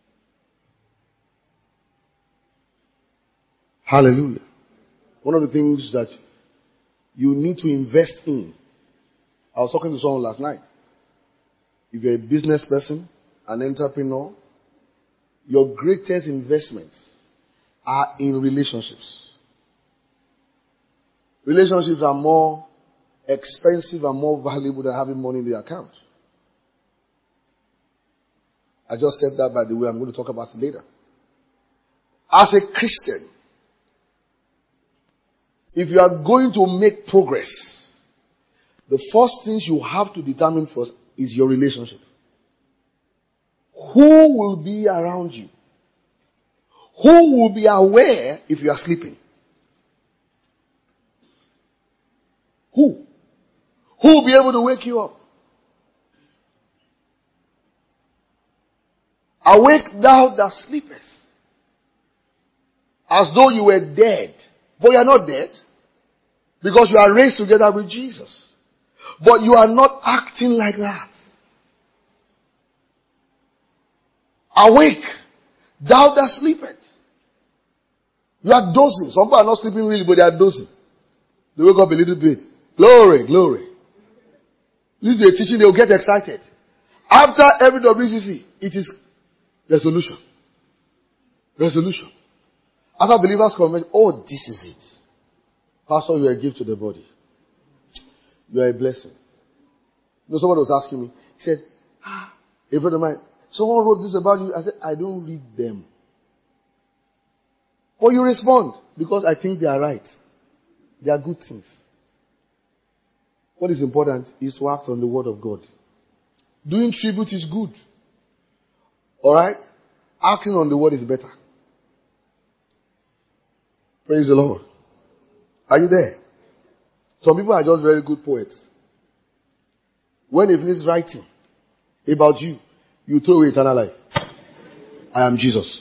Hallelujah. One of the things that you need to invest in. I was talking to someone last night. If you're a business person, an entrepreneur, your greatest investments are in relationships. Relationships are more expensive and more valuable than having money in the account. I just said that, by the way. I'm going to talk about it later. As a Christian, if you are going to make progress, the first things you have to determine first is your relationship. Who will be around you? Who will be aware if you are sleeping? Who? Who will be able to wake you up? Awake thou that sleepest, as though you were dead. But you are not dead, because you are raised together with Jesus. But you are not acting like that. Awake, thou that sleepest. You are dozing. Some people are not sleeping really, but they are dozing. They wake up a little bit. Glory, glory. Listen to a teaching, they will get excited. After every WCC, it is resolution. Resolution. After believers convention, oh, this is it. Pastor, you are a gift to the body. You are a blessing. You know, someone was asking me. He said, a friend of mine, someone wrote this about you. I said, I don't read them. But you respond, because I think they are right. They are good things. What is important is to act on the word of God. Doing tribute is good. Alright? Acting on the word is better. Praise the Lord. Are you there? Some people are just very good poets. When they finish writing about you, you throw away eternal life. I am Jesus.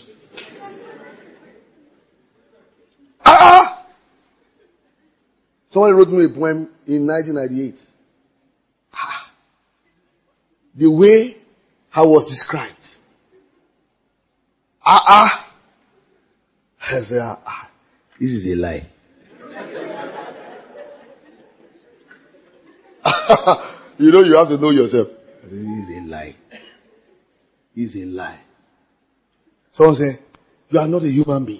Someone wrote me a poem in 1998. The way I was described. I said, this is a lie. You have to know yourself. It's a lie. It's a lie. Someone say, you are not a human being.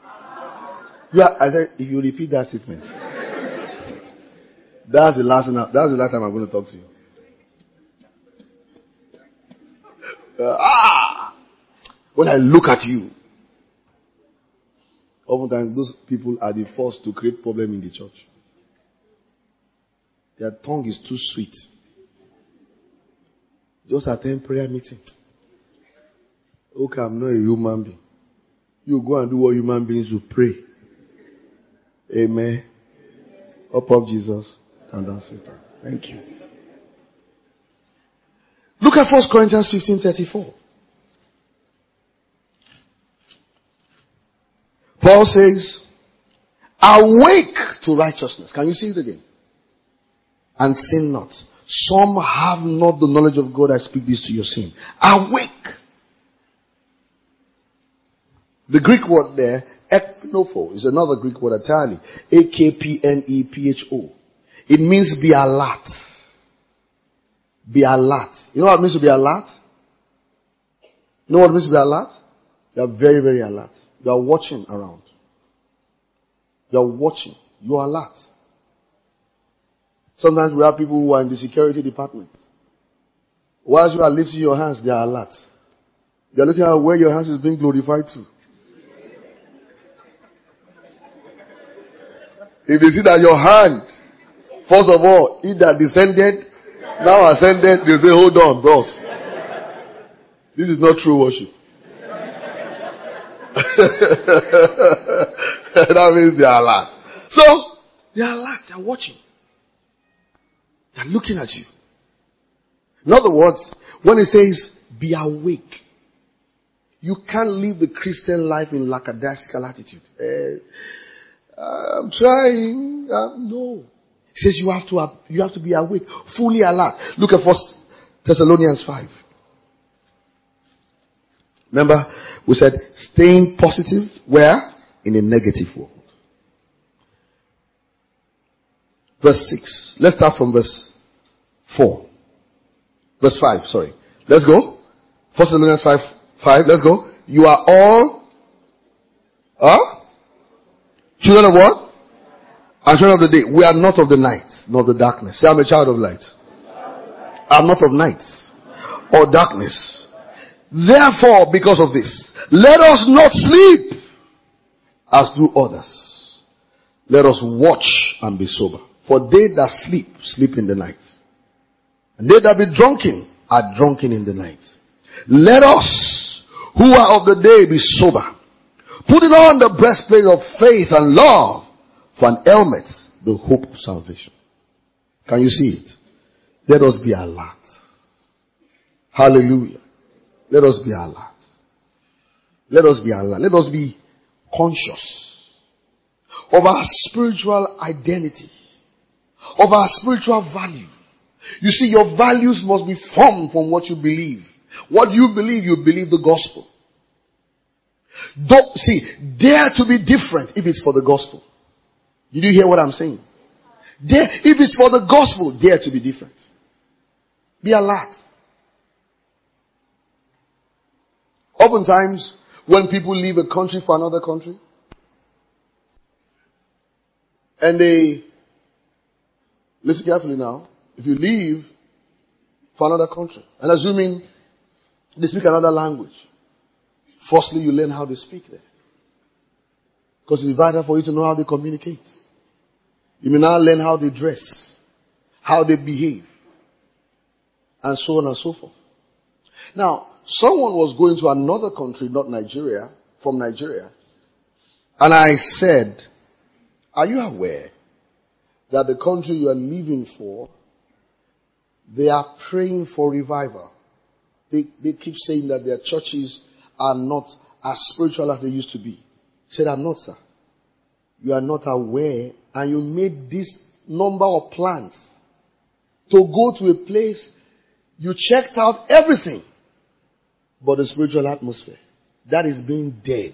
I said, if you repeat that statement, that's the last time I'm going to talk to you. When I look at you, oftentimes those people are the first to create problem in the church. Their tongue is too sweet. Just attend prayer meeting. Okay, I'm not a human being. You go and do what human beings do. Pray. Amen. Up Jesus and down Satan. Thank you. Look at 1 Corinthians 15:34. Paul says, awake to righteousness. Can you see it again? And sin not. Some have not the knowledge of God. I speak this to your sin. Awake. The Greek word there, ekpnopho, is another Greek word entirely. A-K-P-N-E-P-H-O. It means be alert. Be alert. You know what it means to be alert? You know what it means to be alert? You are very, very alert. You are watching around. You are watching. You are alert. Sometimes we have people who are in the security department. Whilst you are lifting your hands, they are alert. They are looking at where your hands is being glorified to. If they see that your hand, first of all, either descended, now ascended, they say, hold on, bros. This is not true worship. That means they are alert. So, they are alert, they are watching. They are looking at you. In other words, when it says, be awake, you can't live the Christian life in lackadaisical attitude. I'm trying. No. It says you have to be awake, fully alert. Look at 1 Thessalonians 5. Remember, we said staying positive where? In a negative world. Verse 6. Let's start from verse 4. Verse 5, sorry. Let's go. 1 Thessalonians 5. Let's go. You are all children of what? And children of the day. We are not of the night, nor of the darkness. Say, I'm a child of light. I'm not of night or darkness. Therefore, because of this, let us not sleep as do others. Let us watch and be sober. For they that sleep, sleep in the night. And they that be drunken, are drunken in the night. Let us, who are of the day, be sober, putting on the breastplate of faith and love, for an helmet, the hope of salvation. Can you see it? Let us be alert. Hallelujah. Let us be alert. Let us be alert. Let us be conscious of our spiritual identity, of our spiritual value. You see, your values must be formed from what you believe. What you believe the gospel. Dare to be different if it's for the gospel. Did you hear what I'm saying? If it's for the gospel, dare to be different. Be alert. Oftentimes, when people leave a country for another country, and they, listen carefully now, if you leave for another country, and assuming they speak another language, firstly you learn how they speak there. Because it's vital for you to know how they communicate. You may now learn how they dress, how they behave, and so on and so forth. Now, someone was going to another country, not Nigeria, from Nigeria, and I said, are you aware that the country you are leaving for, they are praying for revival? They keep saying that their churches are not as spiritual as they used to be. He said, I'm not, sir. You are not aware, and you made this number of plans to go to a place, you checked out everything but the spiritual atmosphere. That is being dead.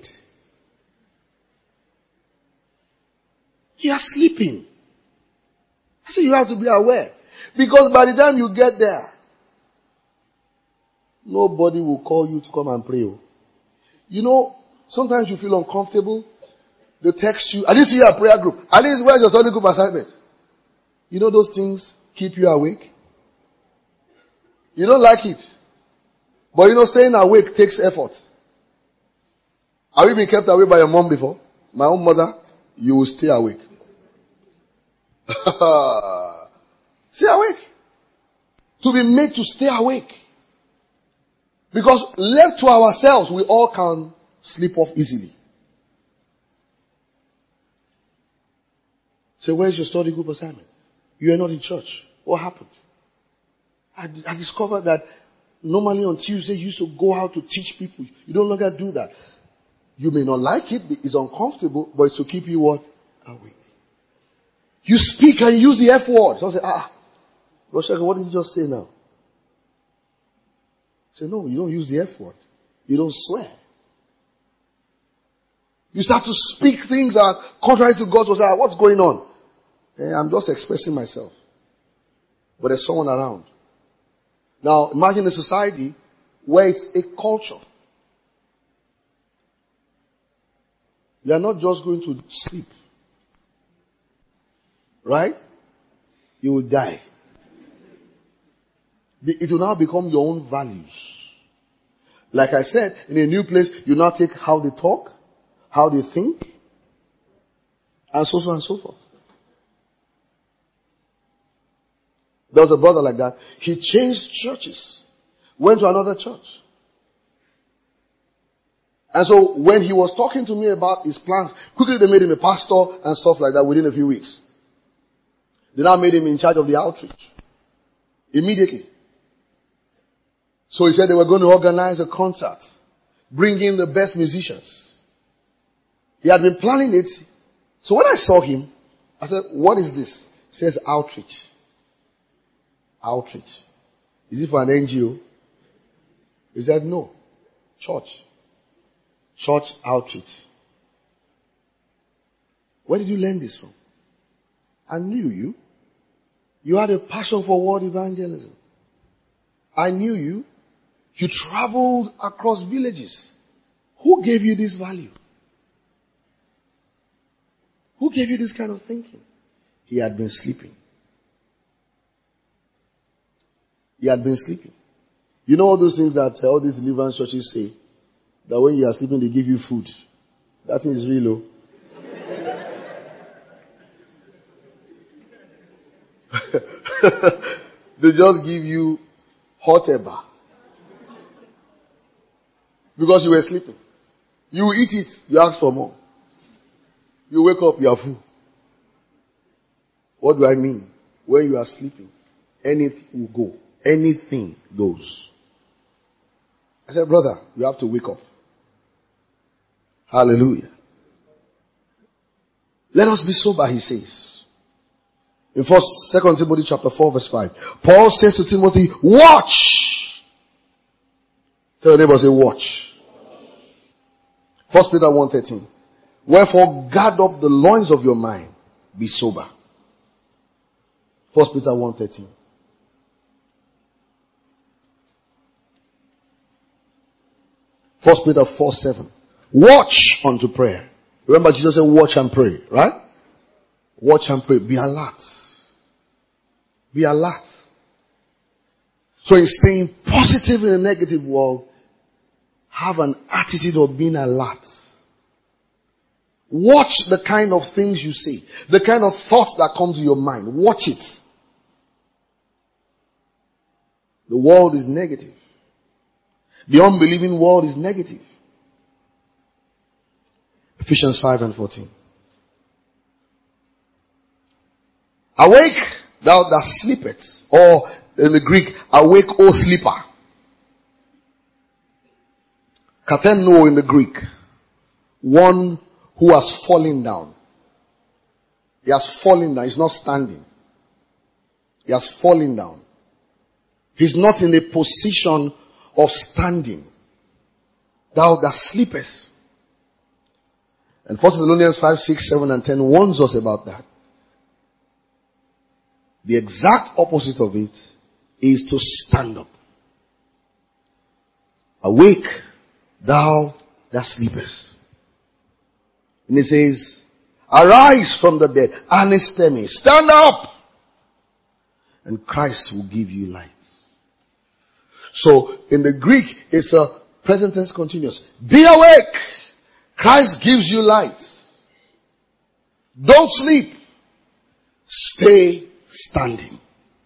You are sleeping. I said you have to be aware. Because by the time you get there, nobody will call you to come and pray. You know, sometimes you feel uncomfortable. They text you. I didn't see a prayer group. I didn't, where's your Sunday group assignment? You know those things keep you awake. You don't like it. But you know, staying awake takes effort. Have you been kept awake by your mom before? My own mother, you will stay awake. Stay awake. To be made to stay awake. Because left to ourselves, we all can sleep off easily. So where's your study group assignment? You are not in church. What happened? I discovered that normally on Tuesday you used to go out to teach people. You no longer do that. You may not like it. It's uncomfortable, but it's to keep you what? Awake. You speak and use the F word. So I say, Roshaka, what did you just say now? Say, no, you don't use the F word. You don't swear. You start to speak things that are contrary to God's word. What's going on? I'm just expressing myself. But there's someone around. Now, imagine a society where it's a culture. You are not just going to sleep. Right? You will die. It will now become your own values. Like I said, in a new place, you now take how they talk, how they think, and so on and so forth. There was a brother like that. He changed churches. Went to another church. And so when he was talking to me about his plans, quickly they made him a pastor and stuff like that within a few weeks. They now made him in charge of the outreach. Immediately. So he said they were going to organize a concert. Bring in the best musicians. He had been planning it. So when I saw him, I said, what is this? He says outreach. Outreach. Is it for an NGO? He said, no. Church. Church outreach. Where did you learn this from? I knew you. You had a passion for world evangelism. I knew you. You traveled across villages. Who gave you this value? Who gave you this kind of thinking? He had been sleeping. He had been sleeping. You know all those things that all these deliverance churches say? That when you are sleeping, they give you food. That thing is real, They just give you hot eba. Because you were sleeping. You eat it, you ask for more. You wake up, you are full. What do I mean? When you are sleeping, anything will go. Anything goes. I said, brother, you have to wake up. Hallelujah. Let us be sober, he says. In 2 Timothy chapter 4 verse 5. Paul says to Timothy, watch. Tell your neighbor, say watch. 1 Peter 1:13. Wherefore guard up the loins of your mind. Be sober. 1 Peter 1:13. 1 Peter 4:7. Watch unto prayer. Remember Jesus said watch and pray, right? Watch and pray. Be alert. Be alert. So in staying positive in a negative world, have an attitude of being alert. Watch the kind of things you say. The kind of thoughts that come to your mind. Watch it. The world is negative. The unbelieving world is negative. Ephesians 5:14. Awake, thou that sleepest. Or in the Greek, awake, O sleeper. Katheno in the Greek. One who has fallen down. He has fallen down. He's not standing. He has fallen down. He's not in a position of standing. Thou that sleepest. And 1 Thessalonians 5, 6, 7, and 10 warns us about that. The exact opposite of it is to stand up. Awake, thou that sleepest. And it says, arise from the dead, anistemi, stand up, and Christ will give you light. So, in the Greek, it's a present tense continuous. Be awake! Christ gives you light. Don't sleep. Stay standing.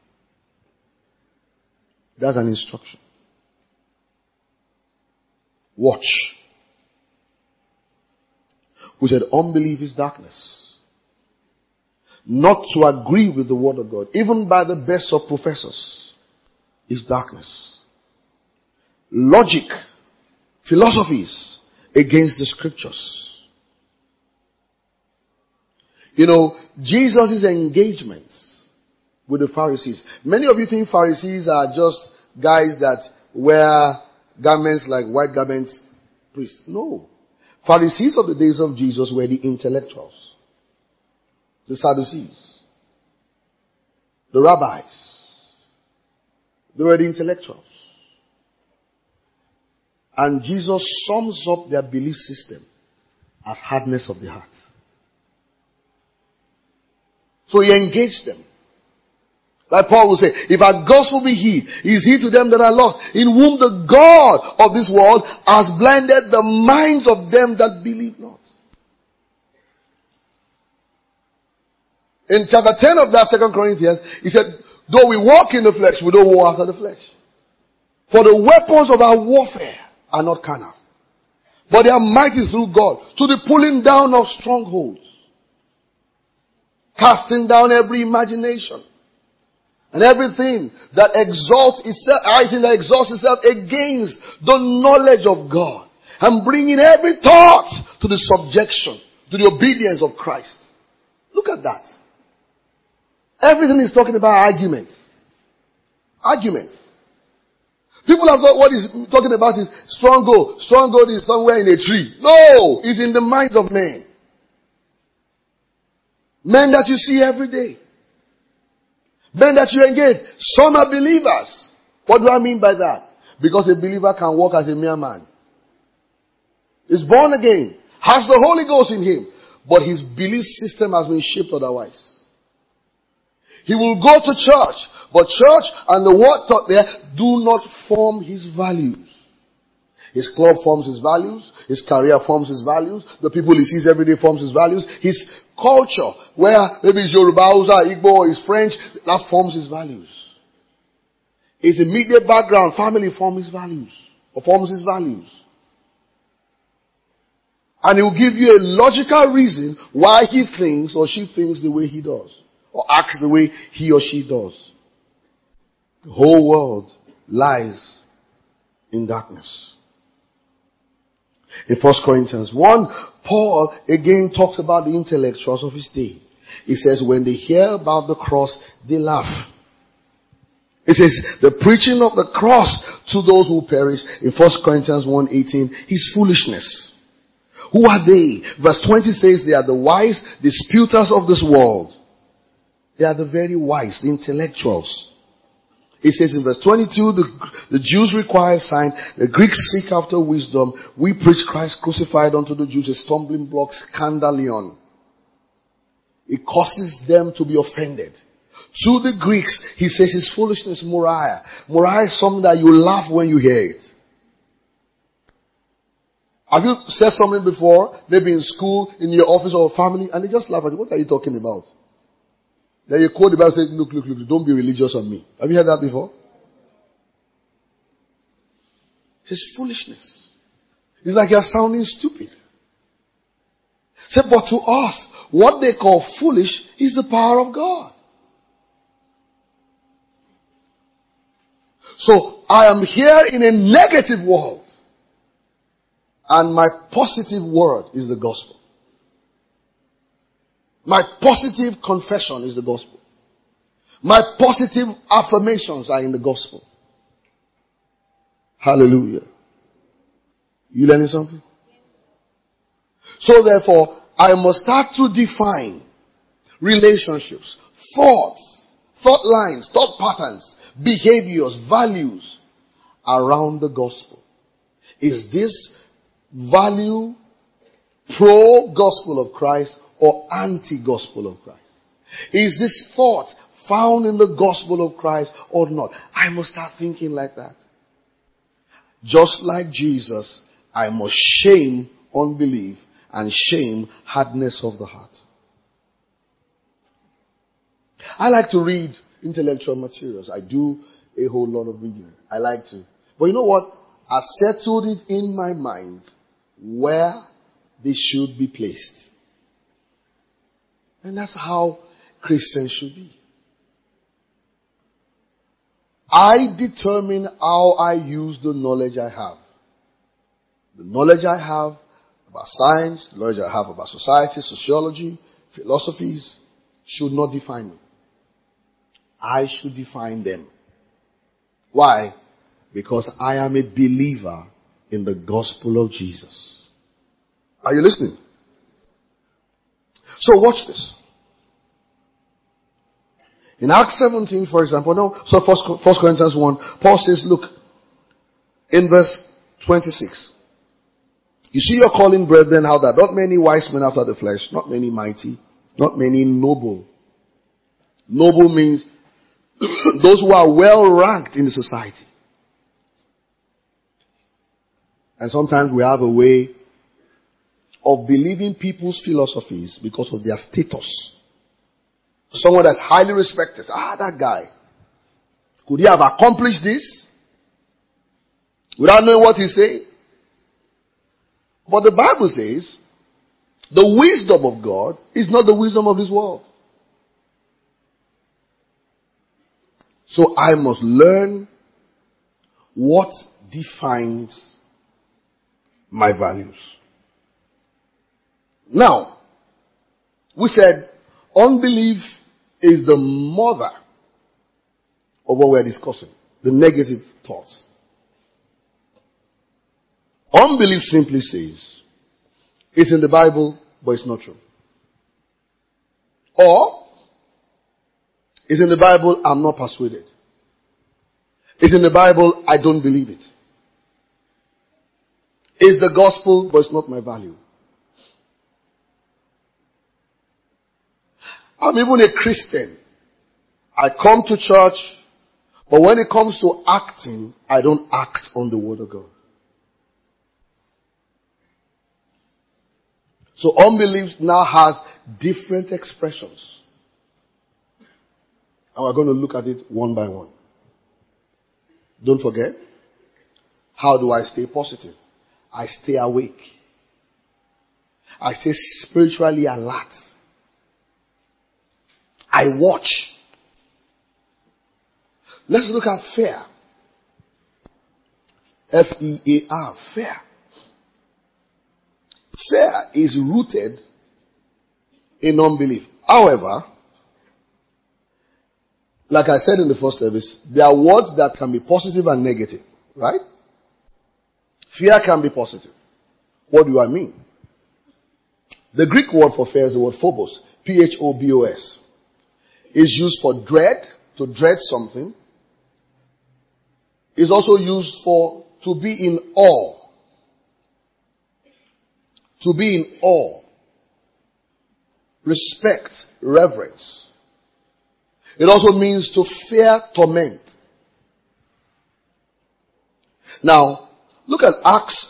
That's an instruction. Watch. We said unbelief is darkness. Not to agree with the word of God, even by the best of professors, is darkness. Logic, philosophies against the scriptures. You know, Jesus' engagements with the Pharisees. Many of you think Pharisees are just guys that wear garments like white garments, priests. No. Pharisees of the days of Jesus were the intellectuals. The Sadducees. The rabbis. They were the intellectuals. And Jesus sums up their belief system as hardness of the heart. So he engaged them. Like Paul will say, if our gospel be hid, is hid to them that are lost, in whom the God of this world has blinded the minds of them that believe not. In chapter 10 of that 2 Corinthians, he said, though we walk in the flesh, we don't war after the flesh. For the weapons of our warfare are not carnal, but they are mighty through God to the pulling down of strongholds, casting down every imagination and everything that exalts itself against the knowledge of God, and bringing every thought to the subjection, to the obedience of Christ. Look at that. Everything is talking about arguments. Arguments. People have thought what he's talking about is stronghold. Stronghold is somewhere in a tree. No! It's in the minds of men. Men that you see every day. Men that you engage. Some are believers. What do I mean by that? Because a believer can walk as a mere man. He's born again. Has the Holy Ghost in him. But his belief system has been shaped otherwise. He will go to church, but church and the word taught there do not form his values. His club forms his values. His career forms his values. The people he sees every day forms his values. His culture, where maybe it's Yoruba, Hausa, Igbo, or it's French, that forms his values. His immediate background, family forms his values. Or forms his values. And he will give you a logical reason why he thinks or she thinks the way he does. Or acts the way he or she does. The whole world lies in darkness. In 1 Corinthians 1, Paul again talks about the intellectuals of his day. He says, when they hear about the cross, they laugh. He says, the preaching of the cross to those who perish, in 1 Corinthians 1:18, is foolishness. Who are they? Verse 20 says they are the wise disputers of this world. They are the very wise, the intellectuals. It says in verse 22, the Jews require a sign, the Greeks seek after wisdom. We preach Christ crucified unto the Jews, a stumbling block, scandalion. It causes them to be offended. To the Greeks, he says it's foolishness, Moriah. Moriah is something that you laugh when you hear it. Have you said something before, maybe in school, in your office or family, and they just laugh at you? What are you talking about? Then you quote the Bible and say, look, don't be religious on me. Have you heard that before? It's foolishness. It's like you're sounding stupid. Say, but to us, what they call foolish is the power of God. So, I am here in a negative world. And my positive word is the gospel. My positive confession is the gospel. My positive affirmations are in the gospel. Hallelujah. You learning something? So therefore, I must start to define relationships, thoughts, thought lines, thought patterns, behaviors, values around the gospel. Is this value pro-gospel of Christ or anti-gospel of Christ? Is this thought found in the gospel of Christ or not? I must start thinking like that. Just like Jesus, I must shame unbelief and shame hardness of the heart. I like to read intellectual materials. I do a whole lot of reading. I like to. But you know what? I settled it in my mind where they should be placed. And that's how Christians should be. I determine how I use the knowledge I have. The knowledge I have about science, the knowledge I have about society, sociology, philosophies should not define me. I should define them. Why? Because I am a believer in the gospel of Jesus. Are you listening? So watch this. In Acts 17, for example, so 1 Corinthians 1, Paul says, look, in verse 26. You see your calling, brethren, how that not many wise men after the flesh, not many mighty, not many noble. Noble means those who are well ranked in the society. And sometimes we have a way of believing people's philosophies because of their status. Someone that's highly respected. That guy. Could he have accomplished this without knowing what he's saying? But the Bible says the wisdom of God is not the wisdom of this world. So I must learn what defines my values. Now, we said unbelief is the mother of what we're discussing. The negative thoughts. Unbelief simply says, it's in the Bible, but it's not true. Or, it's in the Bible, I'm not persuaded. It's in the Bible, I don't believe it. It's the gospel, but it's not my value. I'm even a Christian. I come to church, but when it comes to acting, I don't act on the word of God. So unbelief now has different expressions. And we're going to look at it one by one. Don't forget, how do I stay positive? I stay awake. I stay spiritually alert. I watch. Let's look at fear. F-E-A-R, fear. Fear is rooted in unbelief. However, like I said in the first service, there are words that can be positive and negative, right? Fear can be positive. What do I mean? The Greek word for fear is the word phobos, P-H-O-B-O-S. Is used for dread, to dread something. Is also used for to be in awe. To be in awe. Respect, reverence. It also means to fear torment. Now, look at Acts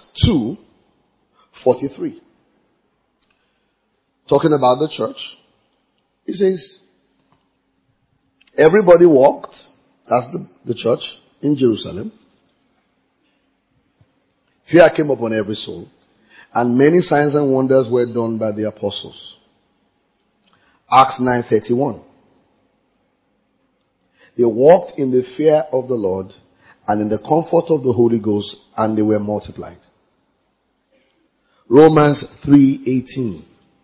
2:43. Talking about the church. It says, everybody walked, that's the church, in Jerusalem. Fear came upon every soul. And many signs and wonders were done by the apostles. Acts 9:31. They walked in the fear of the Lord and in the comfort of the Holy Ghost, and they were multiplied. Romans 3:18.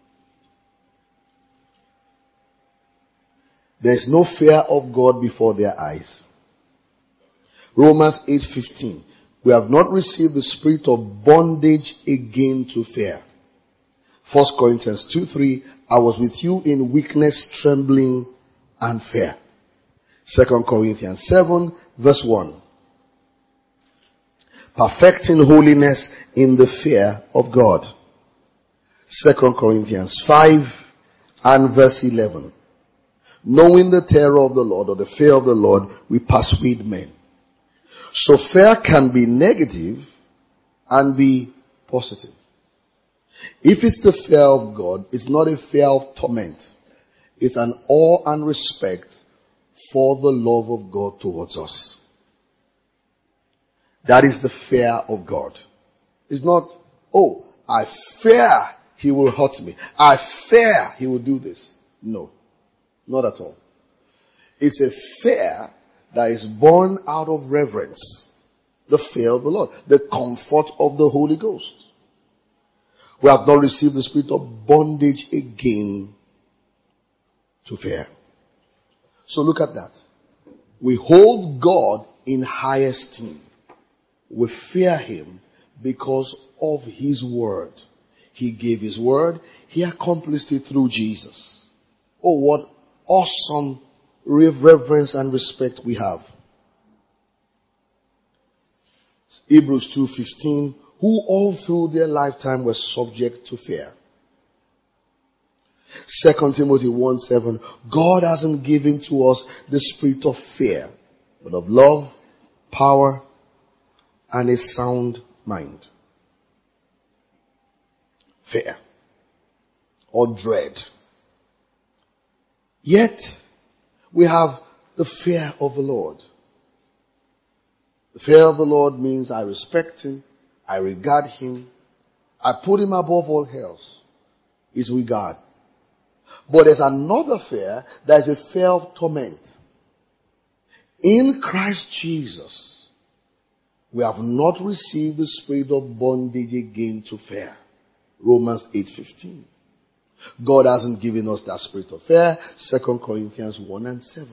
There is no fear of God before their eyes. Romans 8:15. We have not received the spirit of bondage again to fear. 1 Corinthians 2:3. I was with you in weakness, trembling, and fear. 2 Corinthians 7 verse 1. Perfecting holiness in the fear of God. 2 Corinthians 5 and verse 11. Knowing the terror of the Lord, or the fear of the Lord, we persuade men. So fear can be negative and be positive. If it's the fear of God, it's not a fear of torment. It's an awe and respect for the love of God towards us. That is the fear of God. It's not, oh, I fear he will hurt me. I fear he will do this. No, not at all. It's a fear that is born out of reverence. The fear of the Lord. The comfort of the Holy Ghost. We have not received the spirit of bondage again to fear. So look at that. We hold God in high esteem. We fear him because of his word. He gave his word. He accomplished it through Jesus. Oh, what awesome reverence and respect we have. Hebrews 2:15, who all through their lifetime were subject to fear. 2 Timothy 1:7, God hasn't given to us the spirit of fear, but of love, power, and a sound mind. Fear or dread. Yet, we have the fear of the Lord. The fear of the Lord means I respect him, I regard him, I put him above all else. Is regard. But there's another fear, there's a fear of torment. In Christ Jesus, we have not received the spirit of bondage again to fear. Romans 8:15. God hasn't given us that spirit of fear. 2 Corinthians 1 and 7.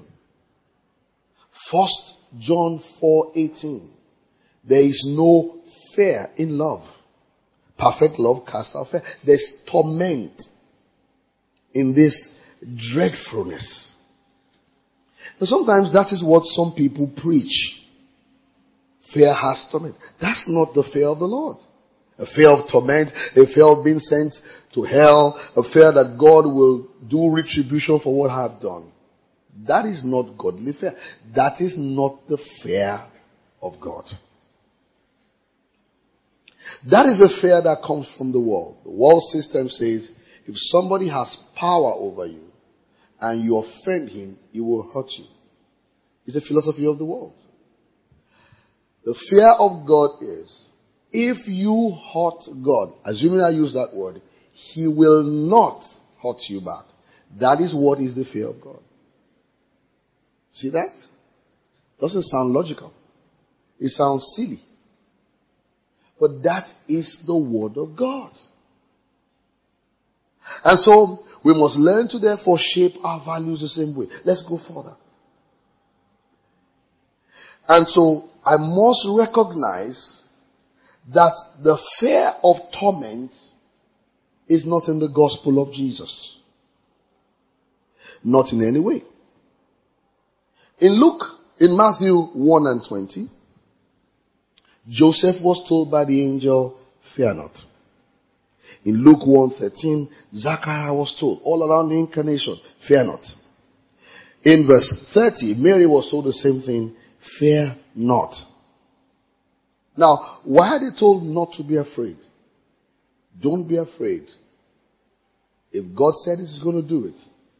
1 John 4:18. There is no fear in love. Perfect love casts out fear. There's torment in this dreadfulness. And sometimes that is what some people preach. Fear has torment. That's not the fear of the Lord. A fear of torment, a fear of being sent to hell, a fear that God will do retribution for what I have done. That is not godly fear. That is not the fear of God. That is a fear that comes from the world. The world system says, if somebody has power over you and you offend him, he will hurt you. It's a philosophy of the world. The fear of God is, if you hurt God, assuming I use that word, he will not hurt you back. That is what is the fear of God. See that? Doesn't sound logical. It sounds silly. But that is the word of God. And so, we must learn to therefore shape our values the same way. Let's go further. And so, I must recognize that the fear of torment is not in the gospel of Jesus. Not in any way. In Matthew 1 and 20, Joseph was told by the angel, fear not. In Luke 1:13, Zachariah was told, all around the incarnation, fear not. In verse 30, Mary was told the same thing, fear not. Now, why are they told not to be afraid? Don't be afraid. If God said He's going to do it.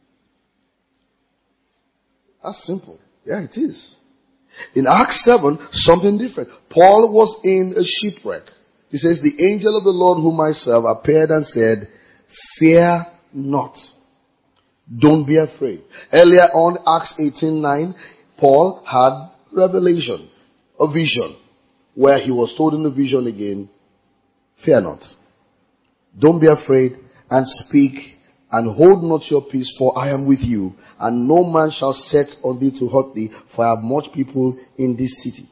That's simple. Yeah, it is. In Acts 7, something different. Paul was in a shipwreck. He says, the angel of the Lord whom I serve appeared and said, fear not. Don't be afraid. Earlier on, Acts 18:9, Paul had revelation, a vision, where he was told in the vision again, fear not. Don't be afraid, and speak, and hold not your peace, for I am with you, and no man shall set on thee to hurt thee, for I have much people in this city.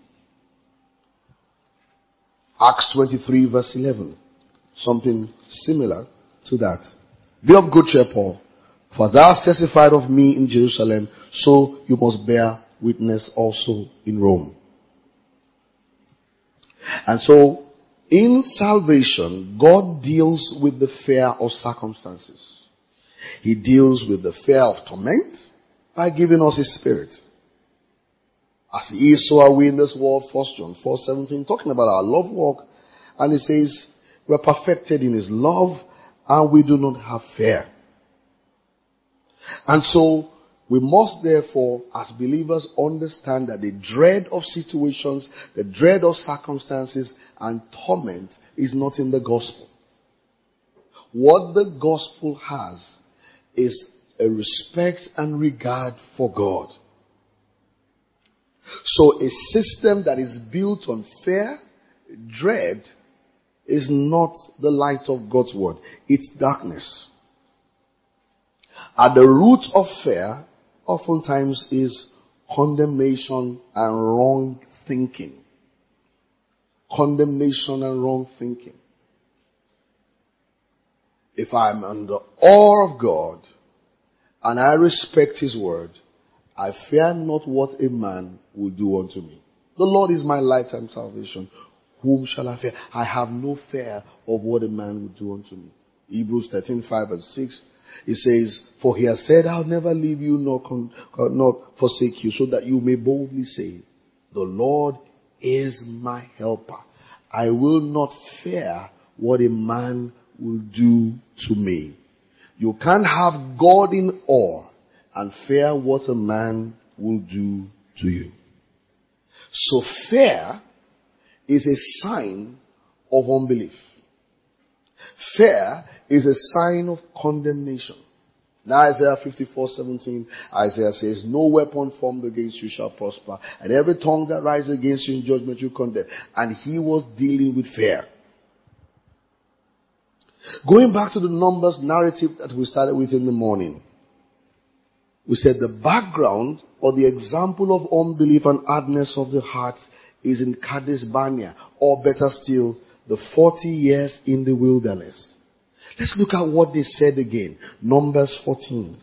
Acts 23 verse 11. Something similar to that. Be of good cheer, Paul, for thou hast testified of me in Jerusalem, so you must bear witness also in Rome. And so, in salvation, God deals with the fear of circumstances. He deals with the fear of torment by giving us His Spirit. As He is, so are we in this world. 1 John 4:17, talking about our love walk. And it says, we're perfected in His love and we do not have fear. And so, we must therefore, as believers, understand that the dread of situations, the dread of circumstances and torment is not in the gospel. What the gospel has is a respect and regard for God. So a system that is built on fear, dread, is not the light of God's word. It's darkness. At the root of fear, oftentimes, is condemnation and wrong thinking. Condemnation and wrong thinking. If I'm under awe of God and I respect His word, I fear not what a man will do unto me. The Lord is my light and salvation. Whom shall I fear? I have no fear of what a man will do unto me. Hebrews 13:5-6. It says, for He has said, I'll never leave you nor forsake you, so that you may boldly say, the Lord is my helper. I will not fear what a man will do to me. You can't have God in awe and fear what a man will do to you. So fear is a sign of unbelief. Fear is a sign of condemnation. Now Isaiah 54:17, Isaiah says, no weapon formed against you shall prosper, and every tongue that rises against you in judgment you condemn. And he was dealing with fear. Going back to the Numbers narrative that we started with in the morning, we said the background or the example of unbelief and hardness of the heart is in Kadesh Barnea, or better still, the 40 years in the wilderness. Let's look at what they said again. Numbers 14.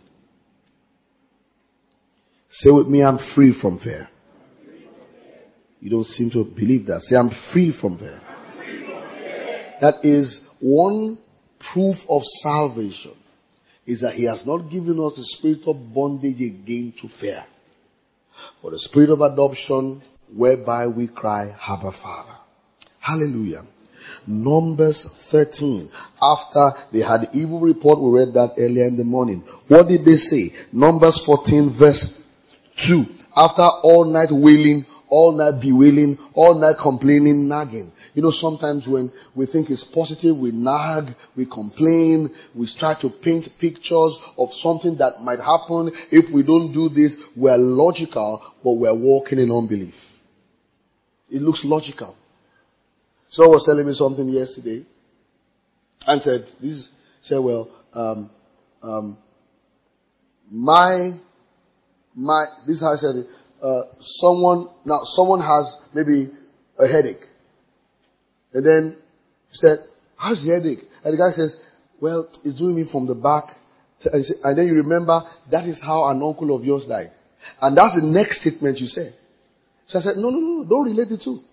Say with me, I'm free from fear. You don't seem to believe that. Say, I'm free from fear. That is one proof of salvation, is that He has not given us the spirit of bondage again to fear, but the spirit of adoption, whereby we cry, Abba, Father. Hallelujah. Numbers 13. After they had the evil report, we read that earlier in the morning. What did they say? Numbers 14 verse 2. After all night wailing, all night bewailing, all night complaining, nagging. You know, sometimes when we think it's positive, we nag, we complain, we try to paint pictures of something that might happen. If we don't do this, we're logical, but we're walking in unbelief. It looks logical. Someone was telling me something yesterday and said, this is how I said it. Someone has maybe a headache. And then he said, how's the headache? And the guy says, well, it's doing me from the back. And then you remember, that is how an uncle of yours died. And that's the next statement you said. So I said, no, don't relate the two.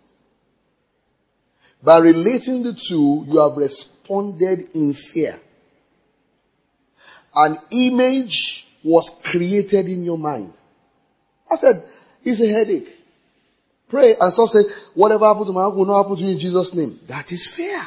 By relating the two, you have responded in fear. An image was created in your mind. I said, it's a headache. Pray and stop saying, whatever happened to my uncle will not happen to you in Jesus' name. That is fear.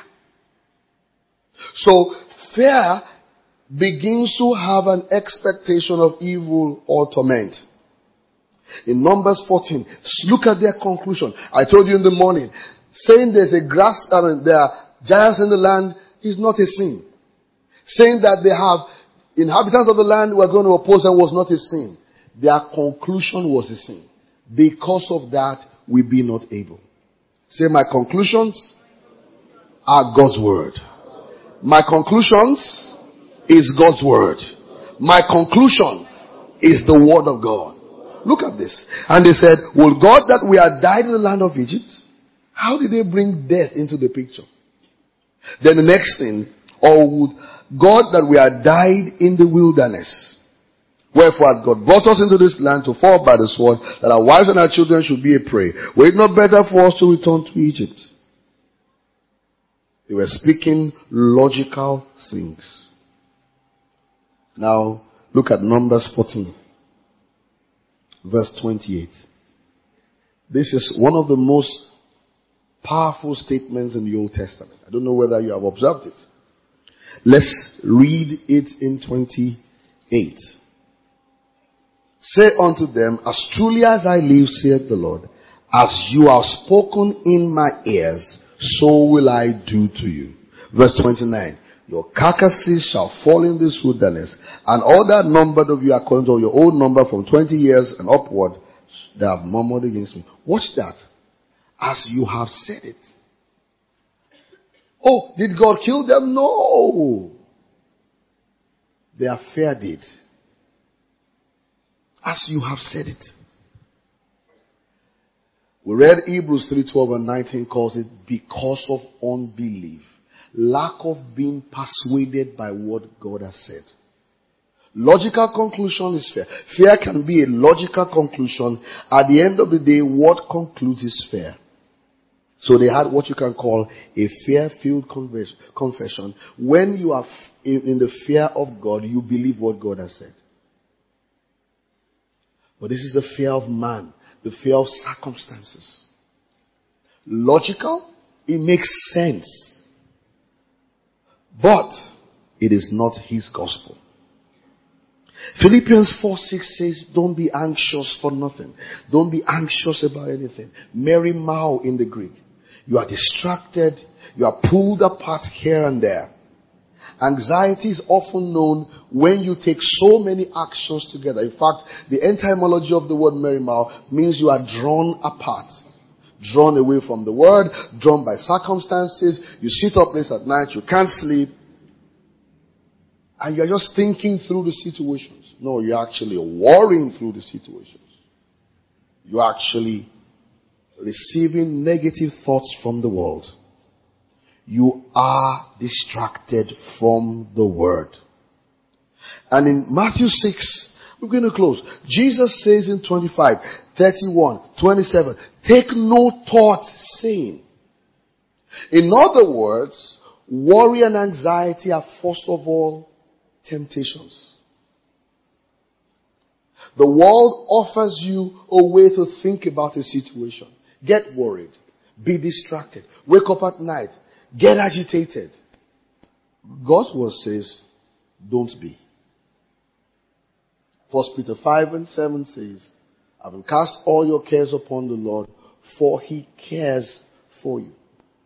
So, fear begins to have an expectation of evil or torment. In Numbers 14, look at their conclusion. I told you in the morning, saying there are giants in the land is not a sin. Saying that they have inhabitants of the land who are going to oppose them was not a sin. Their conclusion was a sin. Because of that, we be not able. Say, my conclusions are God's word. My conclusions is God's word. My conclusion is the word of God. Look at this. And they said, will God that we had died in the land of Egypt? How did they bring death into the picture? Then the next thing, or would God that we had died in the wilderness? Wherefore hath God brought us into this land to fall by the sword, that our wives and our children should be a prey. Were it not better for us to return to Egypt? They were speaking logical things. Now, look at Numbers 14, verse 28. This is one of the most powerful statements in the Old Testament. I don't know whether you have observed it. Let's read it in 28. Say unto them, as truly as I live, saith the Lord, as you have spoken in my ears, so will I do to you. Verse 29. Your carcasses shall fall in this wilderness, and all that numbered of you according to your own number from 20 years and upward, they have murmured against me. Watch that. As you have said it. Oh, did God kill them? No. Their fear did. As you have said it. We read Hebrews 3:12 and 19 calls it because of unbelief. Lack of being persuaded by what God has said. Logical conclusion is fear. Fear can be a logical conclusion. At the end of the day, what concludes is fear. So they had what you can call a fear-filled confession. When you are in the fear of God, you believe what God has said. But this is the fear of man, the fear of circumstances. Logical, it makes sense. But it is not his gospel. Philippians 4:6 says, don't be anxious for nothing. Don't be anxious about anything. Mary Mao in the Greek. You are distracted. You are pulled apart here and there. Anxiety is often known when you take so many actions together. In fact, the etymology of the word Mary Mao means you are drawn apart. Drawn away from the word, drawn by circumstances. You sit up late at night, you can't sleep. And you're just thinking through the situations. No, you're actually worrying through the situations. You're actually receiving negative thoughts from the world. You are distracted from the word. And in Matthew 6, we're going to close. Jesus says in 25, 31, 27, take no thought saying. In other words, worry and anxiety are first of all temptations. The world offers you a way to think about a situation. Get worried. Be distracted. Wake up at night. Get agitated. God's word says, don't be. 1 Peter 5:7 says, having cast all your cares upon the Lord, for he cares for you.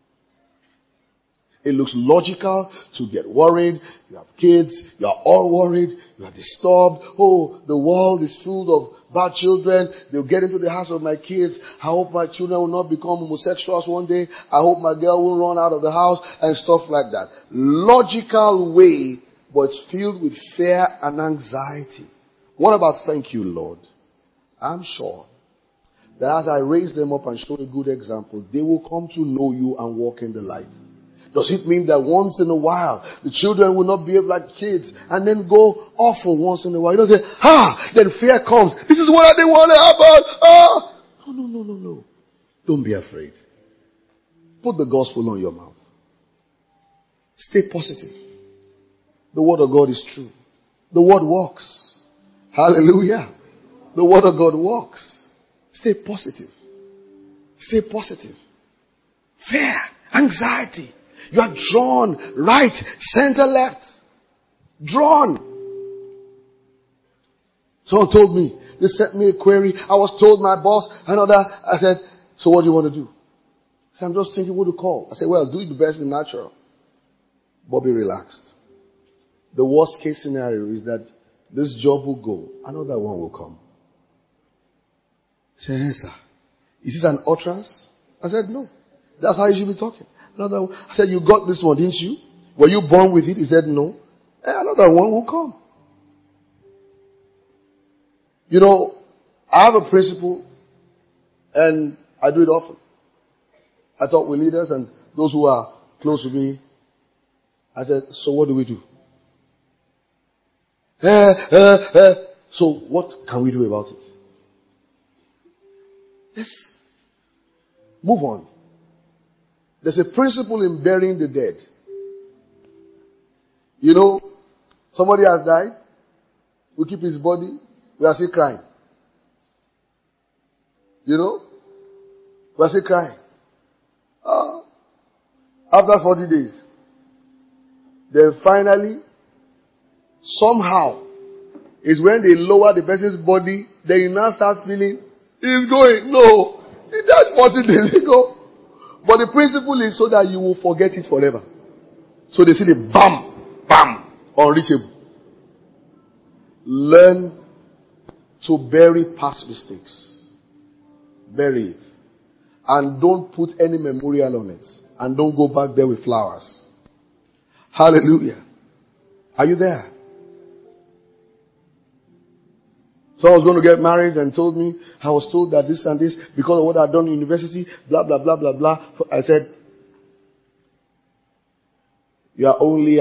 It looks logical to get worried. You have kids. You are all worried. You are disturbed. Oh, the world is full of bad children. They'll get into the house of my kids. I hope my children will not become homosexuals one day. I hope my girl will run out of the house and stuff like that. Logical way, but it's filled with fear and anxiety. What about thank you, Lord? I'm sure that as I raise them up and show a good example, they will come to know you and walk in the light. Does it mean that once in a while the children will not behave like kids and then go awful once in a while? You don't say, then fear comes. This is what I didn't want to happen. No. Don't be afraid. Put the gospel on your mouth. Stay positive. The word of God is true. The word works. Hallelujah. The word of God works. Stay positive. Stay positive. Fear, anxiety. You are drawn right, center, left. Drawn. Someone told me, they sent me a query. I was told my boss, another. I said, so what do you want to do? I said, I'm just thinking what to call. I said, well, do the best in natural. But be relaxed. The worst case scenario is that this job will go. Another one will come. He said, yes, sir. Is this an utterance? I said, no. That's how you should be talking. Another one. I said, you got this one, didn't you? Were you born with it? He said, no. Another one will come. You know, I have a principle and I do it often. I talk with leaders and those who are close to me. I said, so what do we do? So what can we do about it? Let's move on. There's a principle in burying the dead. You know, somebody has died. We keep his body. We are still crying. You know? We are still crying. After 40 days. Then finally, somehow, is when they lower the person's body, then you now start feeling, he's going. No. He died 40 days ago. But the principle is so that you will forget it forever. So they say the bam, bam, unreachable. Learn to bury past mistakes. Bury it. And don't put any memorial on it. And don't go back there with flowers. Hallelujah. Are you there? So I was going to get married and told me, I was told that this and this, because of what I'd done in university, blah, blah, blah, blah, blah. I said, you are only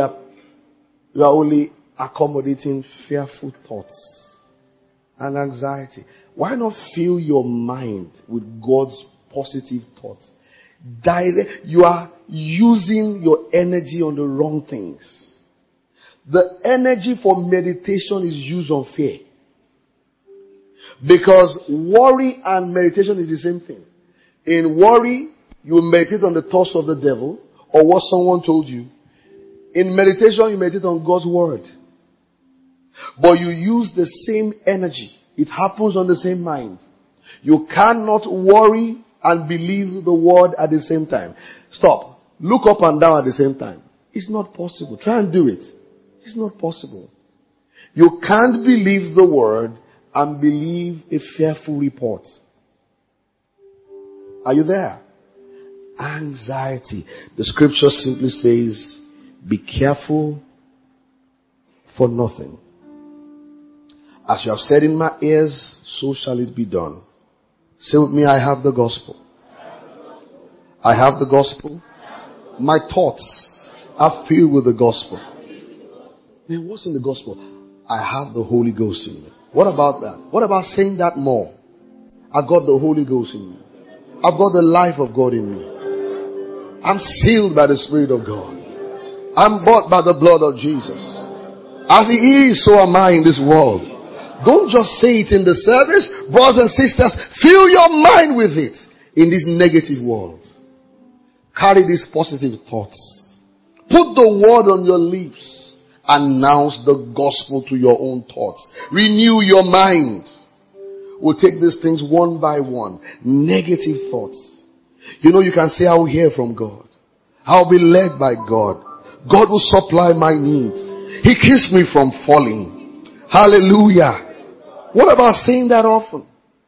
accommodating fearful thoughts and anxiety. Why not fill your mind with God's positive thoughts? You are using your energy on the wrong things. The energy for meditation is used on fear. Because worry and meditation is the same thing. In worry, you meditate on the thoughts of the devil or what someone told you. In meditation, you meditate on God's word. But you use the same energy. It happens on the same mind. You cannot worry and believe the word at the same time. Stop. Look up and down at the same time. It's not possible. Try and do it. It's not possible. You can't believe the word and believe a fearful report. Are you there? Anxiety. The scripture simply says, be careful for nothing. As you have said in my ears, so shall it be done. Say with me, I have the gospel. I have the gospel. My thoughts are filled with the gospel. Man, what's in the gospel? I have the Holy Ghost in me. What about that? What about saying that more? I've got the Holy Ghost in me. I've got the life of God in me. I'm sealed by the Spirit of God. I'm bought by the blood of Jesus. As He is, so am I in this world. Don't just say it in the service. Brothers and sisters, fill your mind with it in this negative world. Carry these positive thoughts. Put the word on your lips. Announce the gospel to your own thoughts. Renew your mind. We'll take these things one by one. Negative thoughts. You know, you can say, I will hear from God. I'll be led by God. God will supply my needs. He keeps me from falling. Hallelujah. What about saying that often?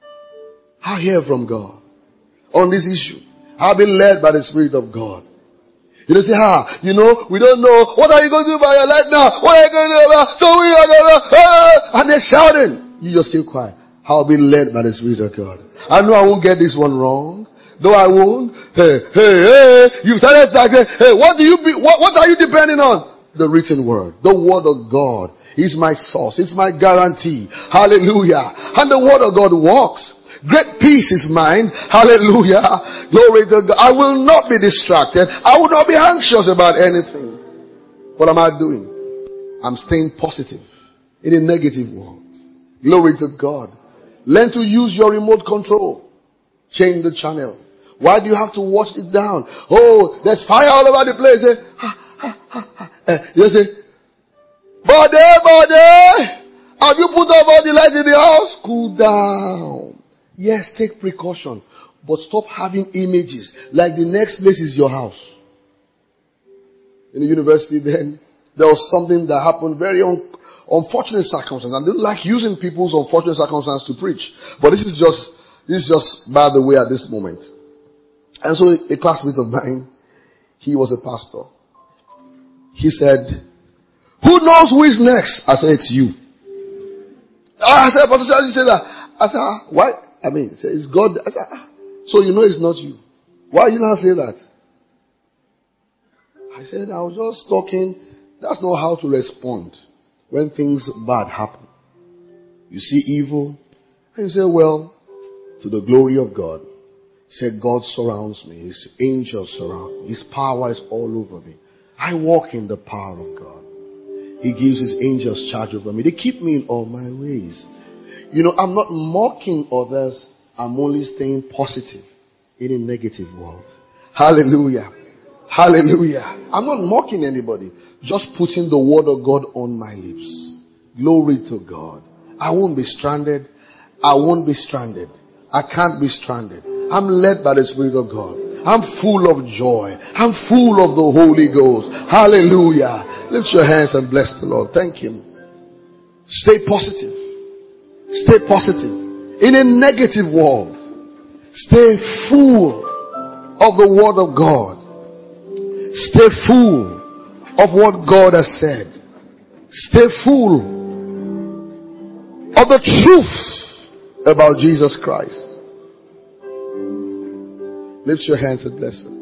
I hear from God on this issue. I'll be led by the Spirit of God. You don't say, we don't know. What are you going to do by your life now? What are you going to do about? So we are going to, and they're shouting. You just keep quiet. I'll be led by the Spirit of God. I know I won't get this one wrong. No, I won't. Hey. You started talking. Hey, what are you depending on? The written word. The word of God is my source. It's my guarantee. Hallelujah. And the word of God walks. Great peace is mine. Hallelujah. Glory to God. I will not be distracted. I will not be anxious about anything. What am I doing? I'm staying positive in a negative world. Glory to God. Learn to use your remote control. Change the channel. Why do you have to watch it down? Oh, there's fire all over the place. You say, body, have you put up all the lights in the house? Cool down. Yes, take precaution. But stop having images like the next place is your house. In the university then, there was something that happened, very unfortunate circumstance. I don't like using people's unfortunate circumstances to preach. But this is just by the way at this moment. And so a classmate of mine, he was a pastor. He said, who knows who is next? I said, it's you. I said, Pastor, how did you say that? I said, why? I mean, it's God. I said, so you know it's not you. Why you not say that? I said, I was just talking. That's not how to respond when things bad happen. You see evil, and you say, well, to the glory of God. He said, God surrounds me. His angels surround me. His power is all over me. I walk in the power of God. He gives His angels charge over me. They keep me in all my ways. You know, I'm not mocking others. I'm only staying positive in a negative world. Hallelujah. Hallelujah. I'm not mocking anybody. Just putting the word of God on my lips. Glory to God. I won't be stranded. I won't be stranded. I can't be stranded. I'm led by the Spirit of God. I'm full of joy. I'm full of the Holy Ghost. Hallelujah. Lift your hands and bless the Lord. Thank Him. Stay positive. Stay positive. In a negative world, stay full of the Word of God. Stay full of what God has said. Stay full of the truth about Jesus Christ. Lift your hands and bless Him.